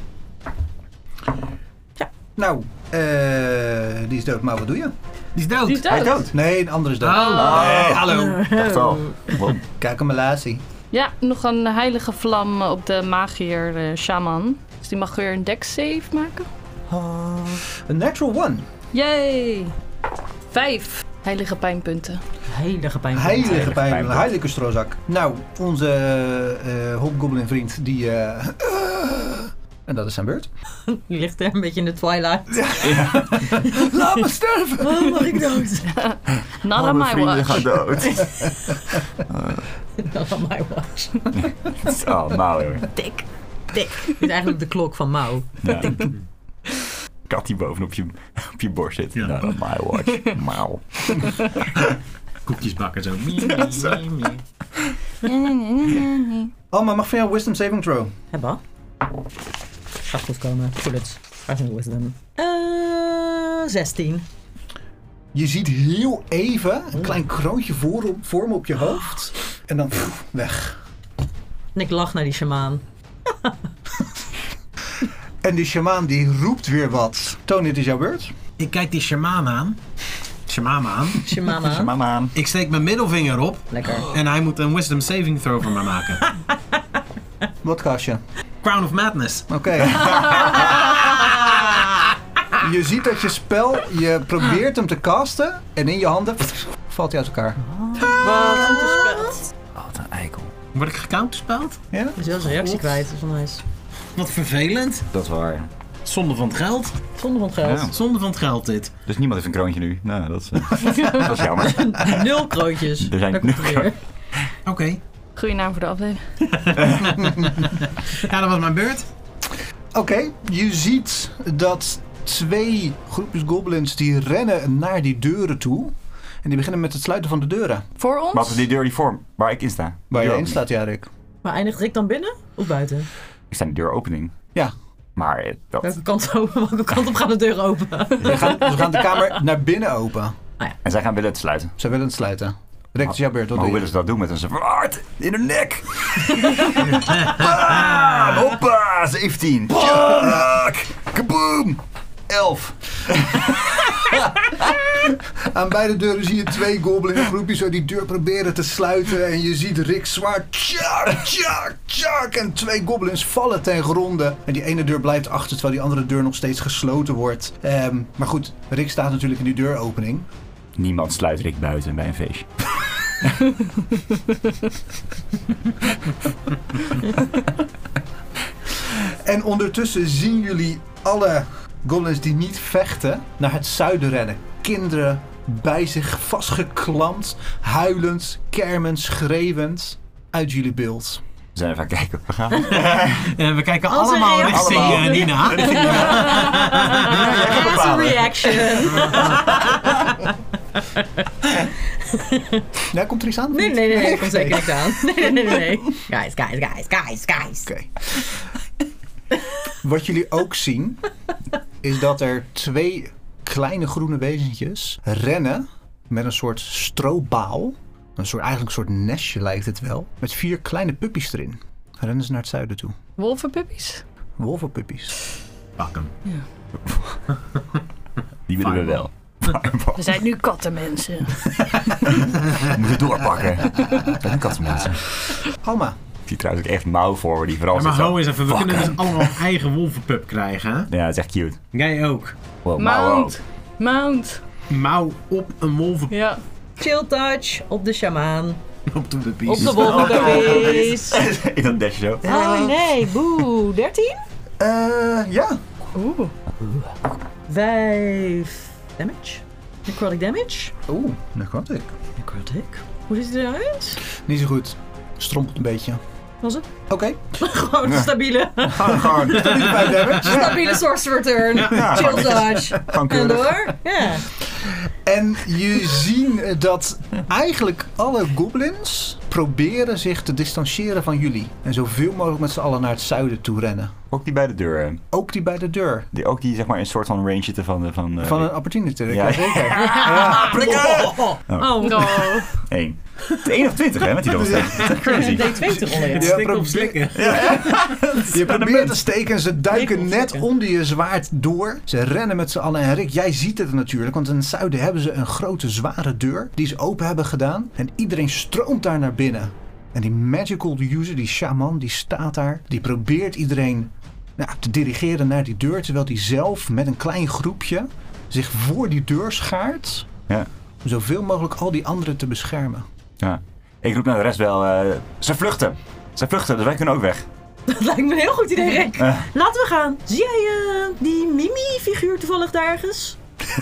Nou, die is dood, maar wat doe je? Die is dood. Die is Hij is dood. dood. Nee, een andere is dood. Nee, hallo. Dacht al. Wow. Kijk een malatie. Ja, nog een heilige vlam op de magier, de shaman. Dus die mag weer een dex save maken. Een natural 1. Yay! 5 heilige pijnpunten. Heilige pijn. Heilige pijn, pijnpunt. heilige strozak. Nou, onze hobgoblin vriend, die... en dat is zijn beurt. Die ligt er een beetje in de twilight. Laat me sterven! Oh, mag ik dood? Not Al on mijn my vrienden watch. gaan dood. Not on my watch. Oh, Mauw, joh. Dik. Dit is eigenlijk de klok van Mauw. Ja. Kat die bovenop op je borst zit. Ja. Nou, my watch. Mauw. Koekjes bakken zo. Alma, mag van jou wisdom saving throw? Hebba. Gaat goed komen. Voel het. Waar zijn wisdom? 16. Je ziet heel even een klein kroontje vormen op je hoofd. En dan weg. En ik lach naar die shamaan. En die shamaan die roept weer wat. Tony, het is jouw beurt. Ik kijk die shamaan aan. Shamama. Shamama. Mama aan. Ik steek mijn middelvinger op. Lekker. En hij moet een wisdom saving throw voor mij maken. Wat kast je? Crown of Madness. Oké. Je ziet dat je spel, je probeert hem te casten. En in je handen valt hij uit elkaar. Wat goed gespeeld. Oh, wat een eikel. Word ik gecounterspeld? Ja? Dus wel zijn reactie kwijt. Dat is wel nice. Wat vervelend. Dat is waar. Zonde van het geld. Zonde van het geld. Ja. Zonde van het geld dit. Dus niemand heeft een kroontje nu. Nou, dat is, dat is jammer. 0 kroontjes. Er zijn Daar komt het 0 weer. Oké. Goeie naam voor de aflevering. Ja, dat was mijn beurt. Oké, je ziet dat 2 groepjes goblins die rennen naar die deuren toe. En die beginnen met het sluiten van de deuren. Voor ons? Wat is die deur die voor waar ik in sta? Waar Die je deur in staat, ja, Rick. Maar eindigt Rick dan binnen of buiten? Ik sta in de deuropening. Ja, Maar dat... Welke kant op gaan de deuren open? ze gaan de kamer naar binnen open. En zij gaan willen het sluiten. Ze willen het sluiten. Rick, het is jouw beurt. Wat Maar hoe doe willen je? ze dat doen met een zwaard in de nek? Hoppa, 17. Tjak, kaboom. 11. Aan beide deuren zie je 2 goblin groepjes zo die deur proberen te sluiten. En je ziet Rick zwaar. Tjak, tjak, tjak. En 2 goblins vallen ten gronde. En die ene deur blijft achter terwijl die andere deur nog steeds gesloten wordt. Maar goed, Rick staat natuurlijk in die deuropening. Niemand sluit Rick buiten bij een feestje. En ondertussen zien jullie alle goblins die niet vechten naar het zuiden rennen. Kinderen bij zich vastgeklampt, huilend, kermend, schreeuwend uit jullie beeld. We zijn even aan het kijken. We gaan. We kijken Als een allemaal reactie. richting Nina. As a reaction. Ja, komt er iets aan? of Nee, niet? nee, er komt zeker niks aan. Nee. Guys. Oké. Wat jullie ook zien, is dat er 2 kleine groene wezentjes rennen met een soort strobaal. Eigenlijk een soort nestje lijkt het wel. Met 4 kleine puppies erin. Rennen ze naar het zuiden toe. Wolvenpuppies? Wolvenpuppies. Pak hem. Die willen we wel. We zijn nu kattenmensen. We moeten doorpakken. Dat zijn kattenmensen. Alma. ziet trouwens ook echt mouw voor me, die vooral Ja, maar zit zo. hou eens even, we kunnen dus allemaal een eigen wolvenpup krijgen, hè? Ja, dat is echt cute. Jij ook. Wow, mouw ook. Mount. Mouw op een wolvenpup. Ja. Chill touch op de shamaan. Op de Op beest. de wolvenbeest. In dat dash zo. Oh nee, boe. 13? Ja. Oeh. 5 damage. Necrotic damage. Oeh, necrotic. Necrotic. Hoe ziet het eruit? Niet zo goed. Strompelt een beetje. Was het? Oké. Gewoon een stabiele. Gewoon. Niet 5 damage. Stabiele sorcerer turn. Chill dodge. Gewoon En keurig. door. Ja. En je ziet dat eigenlijk alle goblins proberen zich te distancieren van jullie. En zoveel mogelijk met z'n allen naar het zuiden toe rennen. Ook die bij de deur. Ook die bij de deur. Ook die zeg maar een soort van range zitten van Van een opportunity. Ja. Zeker. Ja. Oh. No. 1. 21 hè, met die dobbelsteen. Crazy. D20 oneens. Ja, Slik op slikken. Je probeert te steken en ze duiken Lik net opsteken. onder je zwaard door. Ze rennen met z'n allen. En Rick, jij ziet het natuurlijk. Want in het zuiden hebben ze een grote zware deur die ze open hebben gedaan. En iedereen stroomt daar naar binnen. En die magical user, die shaman, die staat daar. Die probeert iedereen te dirigeren naar die deur. Terwijl die zelf met een klein groepje zich voor die deur schaart. Ja. Om zoveel mogelijk al die anderen te beschermen. Ja. Ik roep naar de rest wel, ze vluchten. Ze vluchten, dus wij kunnen ook weg. Dat lijkt me een heel goed idee, Rick. Laten we gaan. Zie jij die Mimi-figuur toevallig daar ergens?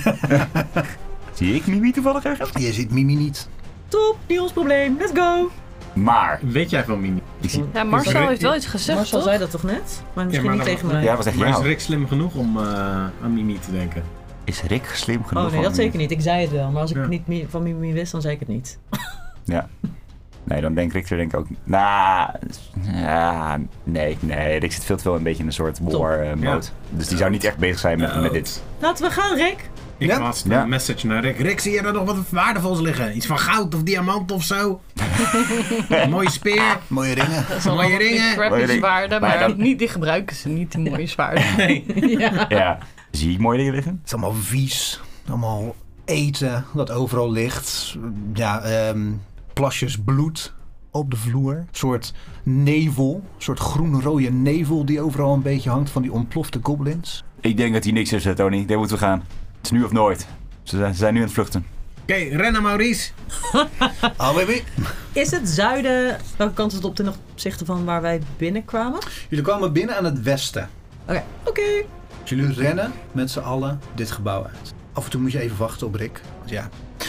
Zie ik Mimi toevallig ergens? Je ziet Mimi niet. Top, niet ons probleem. Let's go. Maar, Weet jij van Mimi? ik zie... Ja, Marcel heeft wel iets gezegd, Marcel toch? zei dat toch net? Maar misschien maar niet dan- tegen mij. Ja, dat was echt Maar is jou. Rick slim genoeg om aan Mimi te denken? Is Rick slim genoeg? Oh nee, om dat Mimi- zeker niet. Ik zei het wel. Maar als ik Ja. niet van Mimi wist, dan zei ik het niet. Ja. Nee, dan denkt Rick er denk ik ook... Nou, ja, nee. Rick zit veel te veel een beetje in een soort war mode. Ja. Dus die zou niet echt bezig zijn met dit. Laten we gaan, Rick. Ik Ja. laatst Ja. een message naar Rick. Rick, zie je er nog wat waardevols liggen? Iets van goud of diamant of zo? Een mooie speer? Mooie ringen. Dat is allemaal Mooie wat die ringen. crappy Mooie ringen. zwaarden, Maar maar dan- niet, die gebruiken ze niet, die mooie zwaarden. Ja. Ja. Zie ik mooie dingen liggen? Het is allemaal vies. Allemaal eten dat overal ligt. Ja, plasjes bloed op de vloer. Een soort nevel. Een soort groen-rode nevel die overal een beetje hangt van die ontplofte goblins. Ik denk dat hij niks is, Tony. Daar moeten we gaan. Het is nu of nooit. Ze zijn nu aan het vluchten. Oké, rennen Maurice. Oh baby. Is het zuiden... Welke kant is het op ten opzichte van waar wij binnenkwamen? Jullie kwamen binnen aan het westen. Oké. Dus jullie rennen met z'n allen dit gebouw uit. Af en toe moet je even wachten op Rick. Want ja,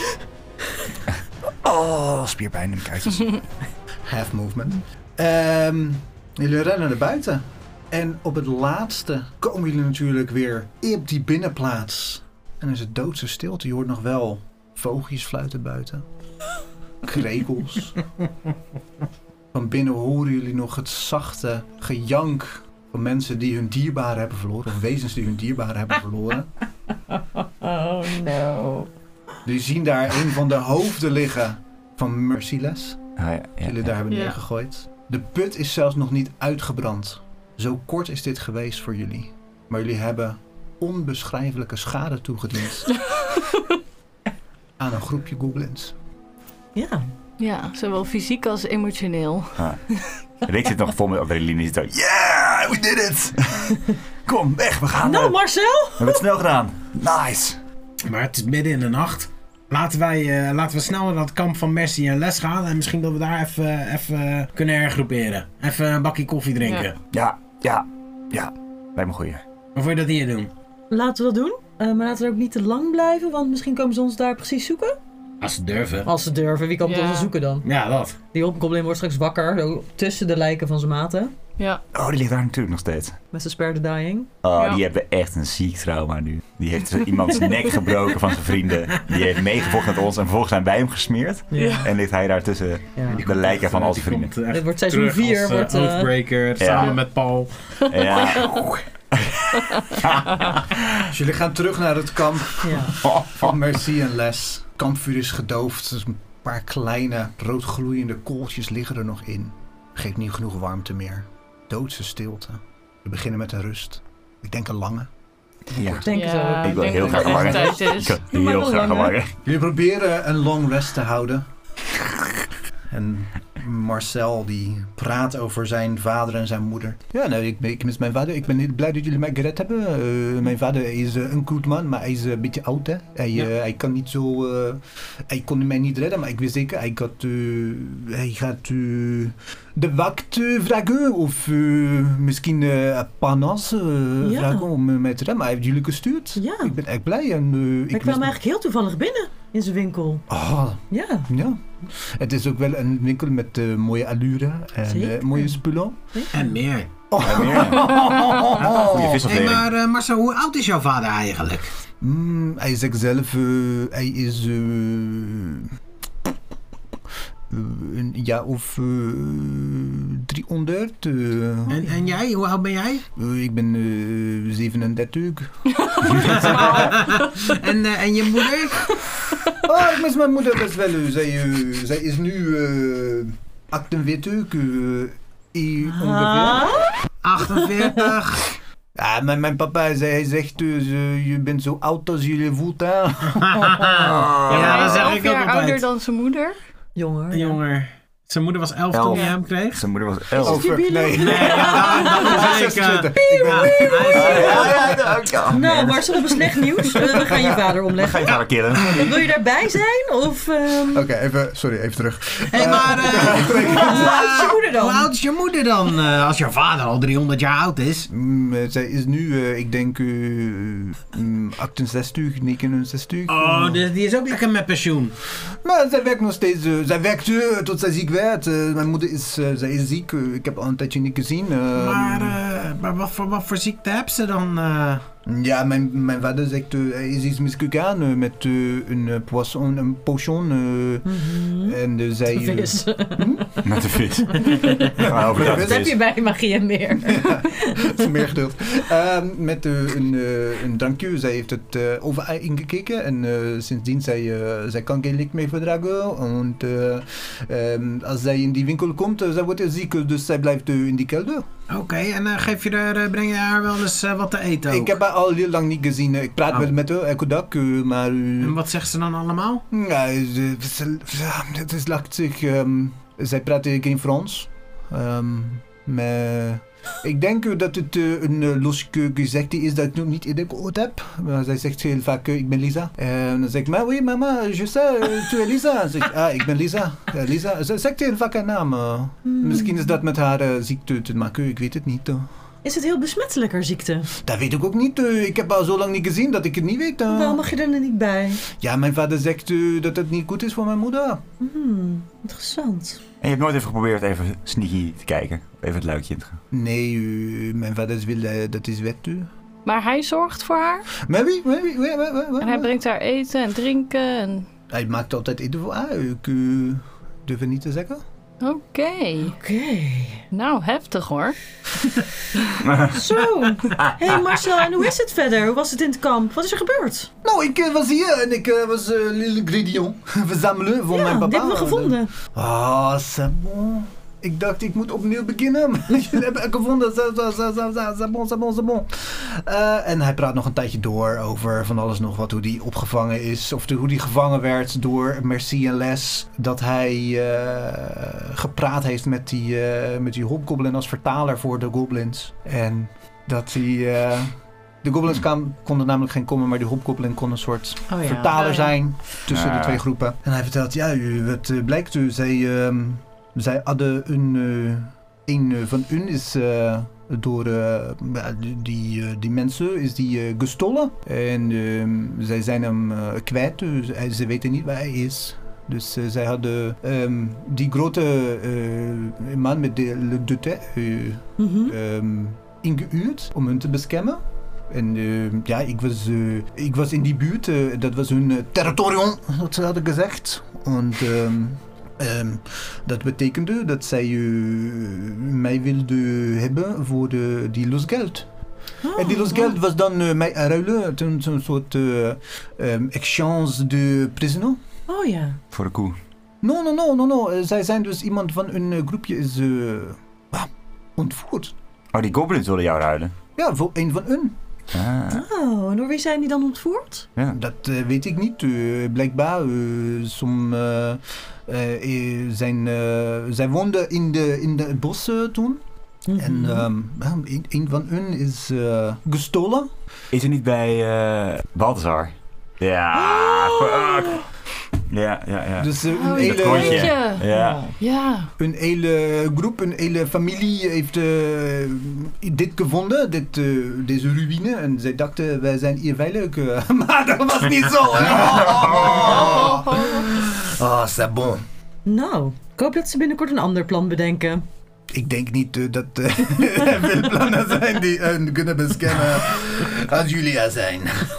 Oh, spierpijn in de kuitjes. half movement. Jullie rennen naar buiten. En op het laatste komen jullie natuurlijk weer op die binnenplaats. En dan is het doodse stilte. Je hoort nog wel vogeltjes fluiten buiten. Krekels. Van binnen horen jullie nog het zachte gejank van mensen die hun dierbaren hebben verloren. Of wezens die hun dierbaren hebben verloren. Oh no. Jullie zien daar een van de hoofden liggen van Merciless. Die jullie daar hebben Ja. neergegooid. De put is zelfs nog niet uitgebrand. Zo kort is dit geweest voor jullie. Maar jullie hebben onbeschrijfelijke schade toegediend. Aan een groepje goblins. Ja. Ja, zowel fysiek als emotioneel. Rick zit nog vol met adrenaline. Zit zo, yeah, we did it! Kom, weg, we gaan. Nou, We Marcel. hebben het snel gedaan. Nice. Maar het is midden in de nacht. Laten we snel naar dat kamp van Mercy en Les gaan. En misschien dat we daar even kunnen hergroeperen. Even een bakje koffie drinken. Ja. Ja. Lijkt me goeie. Of wil je dat hier doen? Laten we dat doen. Maar laten we ook niet te lang blijven, want misschien komen ze ons daar precies zoeken. Als ze durven. Als ze durven, wie komt Ja. ons zoeken dan? Ja, dat. Die hobgoblin wordt straks wakker, zo tussen de lijken van zijn maten. Ja. Oh, die ligt daar natuurlijk nog steeds. Met zijn spare the dying. Oh, Ja. die hebben echt een ziek trauma nu. Die heeft iemands nek gebroken van zijn vrienden. Die heeft meegevochten met ons en vervolgens zijn bij hem gesmeerd. Ja. En ligt hij daar tussen Ja. de lijken van al die vrienden. Komt echt Dit wordt seizoen terug 4, als, wordt, Oathbreaker, samen met Paul. Ja. Dus jullie gaan terug naar het kamp Ja. van Mercy en Les. Kampvuur is gedoofd. Dus een paar kleine roodgloeiende kooltjes liggen er nog in. Geeft niet genoeg warmte meer. Doodse stilte. We beginnen met een rust. Ik denk een lange. Ja. Denk het ook. Ik wil denk heel dat graag het langer. tijd Ik is. wil Maar heel wel graag langer. langer. Jullie proberen een long rest te houden. En Marcel die praat over zijn vader en zijn moeder. Ja, nou, ik mis mijn vader. Ik ben heel blij dat jullie mij gered hebben. Mijn vader is een goed man, maar hij is een beetje oud. Hè? Hij kan niet zo... hij kon mij niet redden, maar ik weet zeker, hij gaat de wacht vragen of misschien Panas vragen om mij te redden. Maar hij heeft jullie gestuurd. Ja. Ik ben echt blij. En, ik kwam eigenlijk heel toevallig binnen in zijn winkel. Ja. Het is ook wel een winkel met mooie allure en mooie spullen. En meer. Goeie visafdeling. Hey, maar Marcel, hoe oud is jouw vader eigenlijk? Hij zegt zelf, hij is een jaar of 300. En jij, hoe oud ben jij? Ik ben 37. En je moeder? Ik mis mijn moeder best wel. Zij is nu 48 ongeveer. 48. Ja, mijn papa hij zegt, je bent zo oud als je je voelt. Hè? Ja, dat zeg ik ook altijd. Ouder dan zijn moeder? Jonger. Zijn moeder was 11 toen hij hem kreeg? Zijn moeder was 11. Nee, dat is ik. Nou, Marcel, we hebben slecht nieuws. We gaan je vader omleggen. Ga je vader keren. Wil je daarbij zijn? Of... Oké, even terug. Hey, maar... hoe oud is je moeder dan? Hoe oud is je moeder dan? Als je vader al 300 jaar oud is? Zij is nu, ik denk, 68, 69. Oh, dus die is ook lekker met pensioen. Maar zij werkt nog steeds. Zij werkt tot zij ziek werd. Mijn moeder is ziek. Ik heb al een tijdje niet gezien. Maar wat voor ziekte heeft ze dan? Ja, mijn vader zegt, hij is iets misgegaan met een potion. En zij... De vis. Met de vis. Dat heb je bij magie en meer. Dat is meer geduld. Met een drankje. Zij heeft het over ingekeken. En sindsdien, zij kan geen licht meer verdragen. En als zij in die winkel komt, zij wordt ziek. Dus zij blijft in die kelder. Oké, en breng je haar wel eens wat te eten ook? Ik heb haar al heel lang niet gezien. Ik praat wel met haar elke dag, maar... En wat zegt ze dan allemaal? Ja, het is lastig. Zij praat geen Frans. Maar ik denk dat het een logisch gezegde is dat ik nog niet eerder gehoord heb. Maar zij zegt heel vaak, ik ben Lisa. En dan zeg ik, maar oui, mama, je sais, tu es Lisa. Dan zeg ik, ik ben Lisa. Lisa. Ze zegt heel vaak haar naam. Misschien is dat met haar ziekte te maken, ik weet het niet. Is het heel besmettelijk, haar ziekte? Dat weet ik ook niet. Ik heb haar zo lang niet gezien dat ik het niet weet. Waarom mag je er niet bij? Ja, mijn vader zegt dat het niet goed is voor mijn moeder. Interessant. En je hebt nooit even geprobeerd even sneaky te kijken? Even het luikje in te gaan? Nee, mijn vader wil dat is wet. Maar hij zorgt voor haar? Maybe. En hij brengt haar eten en drinken en... Hij maakt altijd eten voor haar. Ik durf het niet te zeggen. Oké. Nou, heftig hoor. Zo. Hey Marcel, en hoe is het verder? Hoe was het in het kamp? Wat is er gebeurd? Nou, ik was hier en ik was l'ingrédient verzamelen voor mijn papa. Die hebben we gevonden. C'est bon. Ik dacht, ik moet opnieuw beginnen. Maar jullie hebben het gevonden. C'est bon. En hij praat nog een tijdje door over van alles nog wat. Hoe die opgevangen is. Of hoe die gevangen werd door Merci en Les. Dat hij gepraat heeft met die hobgoblin als vertaler voor de goblins. En dat hij... de goblins konden namelijk geen komen, maar de hobgoblin kon een soort vertaler zijn tussen de twee groepen. En hij vertelt, wat blijkt, zij hadden een van hun is door die mensen is die gestolen. En zij zijn hem kwijt. Ze weten niet waar hij is. Dus zij hadden die grote man met de tête ingehuurd om hen te beschermen. En ik was in die buurt. Dat was hun territorium, wat ze hadden gezegd. En dat betekende dat zij mij wilden hebben voor die losgeld. En die losgeld was dan mij ruilen, zo'n soort exchange de prisoner. Oh ja. Voor de koe. No. Zij zijn dus iemand van een groepje is ontvoerd. Oh, die goblins wilden jou ruilen? Ja, voor een van hun. Oh, en door wie zijn die dan ontvoerd? Ja. Dat weet ik niet. Blijkbaar, zij woonden in de bos toen. En een van hun is gestolen. Is er niet bij Balthazar? Ja, fuck. Ja. Dus Oh, een dat hele... kontje. Ja. Ja. Een hele groep, een hele familie heeft dit gevonden, deze ruïne. En zij dachten, wij zijn hier veilig. Maar dat was niet zo. Oh, c'est bon. Nou, ik hoop dat ze binnenkort een ander plan bedenken. Ik denk niet dat er veel plannen zijn die kunnen beschermen als jullie er zijn.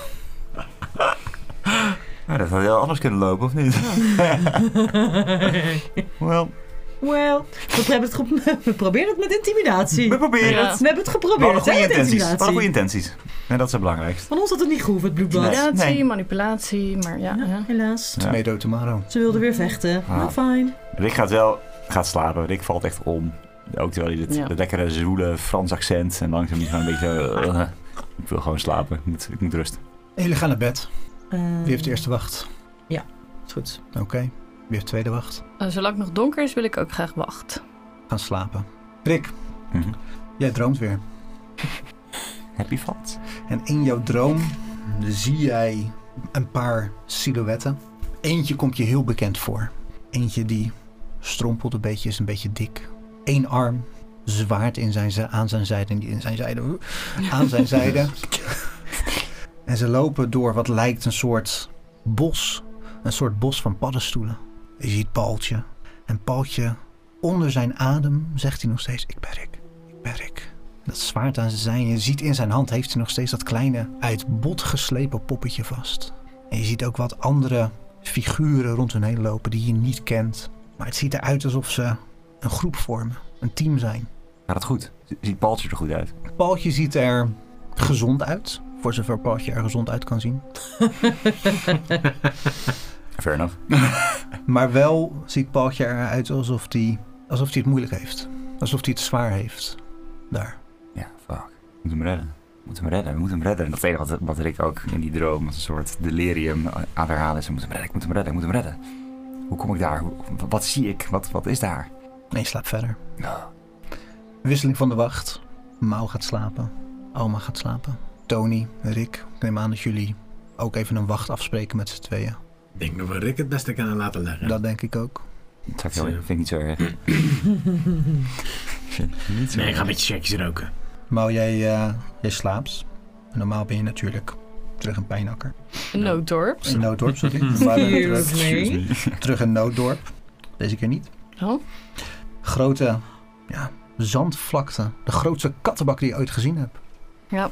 Nou, dat had heel anders kunnen lopen, of niet? Well, we proberen het met intimidatie. we proberen Ja. het. We hebben het We geprobeerd, hadden goede hè, met intenties. We hadden goede intimidatie. intenties. En dat is het belangrijkste. Van ons had het niet gehoeven, het bloedbad. Manipulatie, Nee. manipulatie, maar ja. Helaas. Ja. Tomato, tomato. Ze wilden weer vechten. Ah. Nou, fijn. Rick gaat slapen. Rick valt echt om. Ook terwijl hij Ja. dat lekkere zwoele Frans accent en langzaam gewoon een beetje... ik wil gewoon slapen. Ik moet rusten. Jullie gaan naar bed. Wie heeft de eerste wacht? Is goed. Oké. Wie heeft tweede wacht? Zolang het nog donker is, wil ik ook graag wachten. Gaan slapen. Rick, Mhm. jij droomt weer. Happy thoughts. En in jouw droom zie jij een paar silhouetten. Eentje komt je heel bekend voor. Eentje die strompelt een beetje, is een beetje dik. Eén arm, zwaard aan zijn zijde. Aan zijn zijde. En ze lopen door wat lijkt een soort bos. Een soort bos van paddenstoelen. Je ziet Paultje. En Paultje, onder zijn adem, zegt hij nog steeds: ik ben Rick. Ik ben Rick. Dat zwaard aan zijn zij. Je ziet in zijn hand heeft hij nog steeds dat kleine, uit bot geslepen poppetje vast. En je ziet ook wat andere figuren rond hun heen lopen die je niet kent. Maar het ziet eruit alsof ze een groep vormen. Een team zijn. Gaat het goed? Ziet Paultje er goed uit? Paultje ziet er gezond uit. Voor zover Paultje er gezond uit kan zien. Fair enough. Maar wel ziet Paultje eruit alsof hij het moeilijk heeft. Alsof hij het zwaar heeft. Daar. Ja, fuck. We moeten hem redden. En dat is het enige wat Rick ook in die droom als een soort delirium aan het herhalen is. Ik moet hem redden. Hoe kom ik daar? Wat zie ik? Wat is daar? En je slaapt verder. Nou, Wisseling van de wacht. Mau gaat slapen. Oma gaat slapen. Tony, Rick. Ik neem aan dat jullie ook even een wacht afspreken met z'n tweeën. Ik denk dat we Rick het beste kunnen laten leggen. Dat denk ik ook. dat vind ik niet zo erg. Nee, ik ga een beetje checkjes roken. Mau, jij slaapt. En normaal ben je natuurlijk terug in Pijnakker. Nooddorp. In Nooddorp, sorry. Waar ben je terug? Terug in Nooddorp. Deze keer niet. Oh. Grote zandvlakte. De grootste kattenbak die je ooit gezien hebt. Ja.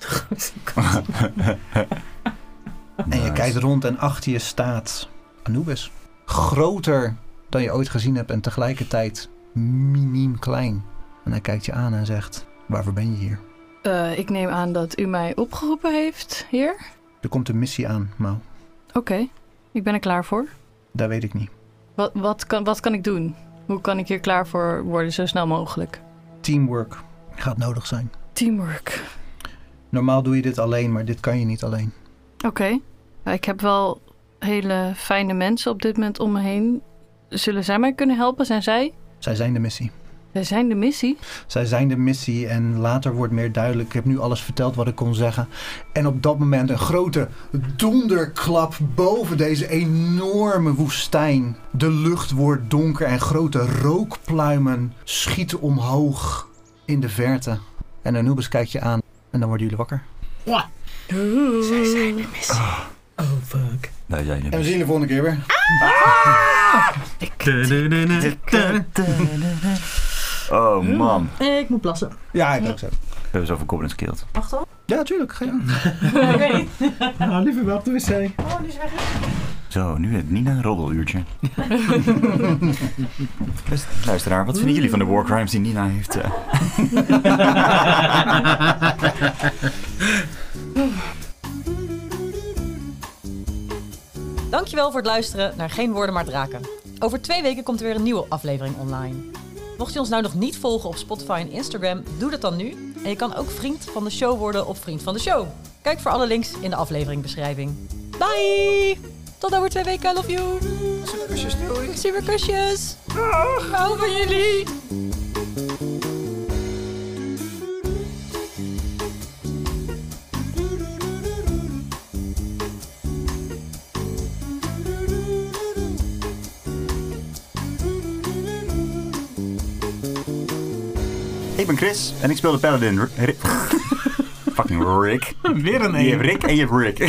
En je kijkt rond en achter je staat Anubis. Groter dan je ooit gezien hebt en tegelijkertijd miniem klein. En hij kijkt je aan en zegt: waarvoor ben je hier? Ik neem aan dat u mij opgeroepen heeft hier. Er komt een missie aan, Mau. Oké, ik ben er klaar voor. Dat weet ik niet. Wat kan ik doen? Hoe kan ik hier klaar voor worden zo snel mogelijk? Teamwork gaat nodig zijn. Teamwork. Normaal doe je dit alleen, maar dit kan je niet alleen. Oké. Ik heb wel hele fijne mensen op dit moment om me heen. Zullen zij mij kunnen helpen? Zijn zij? Zij zijn de missie. Zij zijn de missie. Zij zijn de missie en later wordt meer duidelijk. Ik heb nu alles verteld wat ik kon zeggen. En op dat moment een grote donderklap boven deze enorme woestijn. De lucht wordt donker en grote rookpluimen schieten omhoog in de verte. En Anubis kijkt je aan en dan worden jullie wakker. What? Zij zijn de missie. Oh, fuck. Daar zijn En we zien je de volgende keer weer. Oh man. Ik moet plassen. Ja, ik ook zo. We hebben zoveel goblins gekilld. Wacht al. Ja, tuurlijk. Ga je aan. Ik weet niet. Nou, liever wel op de wc. Oh, die is weg. Zo, nu het Nina roddeluurtje. Beste luisteraar, wat vinden jullie van de war crimes die Nina heeft? Dankjewel voor het luisteren naar Geen Woorden Maar Draken. Over 2 weken komt er weer een nieuwe aflevering online. Mocht je ons nou nog niet volgen op Spotify en Instagram, doe dat dan nu. En je kan ook vriend van de show worden of vriend van de show. Kijk voor alle links in de afleveringbeschrijving. Bye! Tot over 2 weken, I love you! Super kusjes! Ik hou van jullie! Ik ben Chris en ik speel de paladin fucking Rick. Weer een Je hebt Rick en je hebt Rick.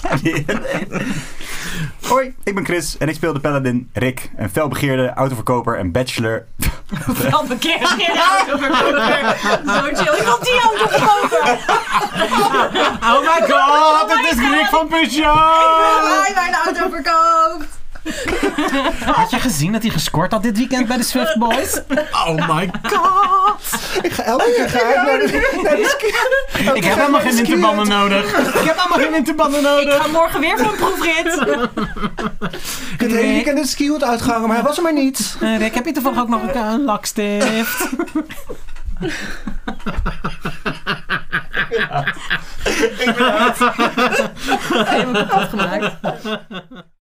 Hoi, ik ben Chris en ik speel de paladin Rick. Een felbegeerde autoverkoper en bachelor. Felbegeerde autoverkoper. Zo chill. Ik wil die autoverkoper. Oh my god, het is Rick van Peugeot! Hij mijn auto verkoopt. Had je gezien dat hij gescoord had dit weekend bij de Swift Boys? Oh my god! Ik ga elke keer naar de ski. Ik heb helemaal geen winterbanden nodig. Ik ga morgen weer voor een proefrit. Ik heb het hele weekend het skihoed uitgehangen, maar hij was er maar niet. Rick, heb je toevallig ook nog een lakstift? Ik ben het. Helemaal kapot gemaakt.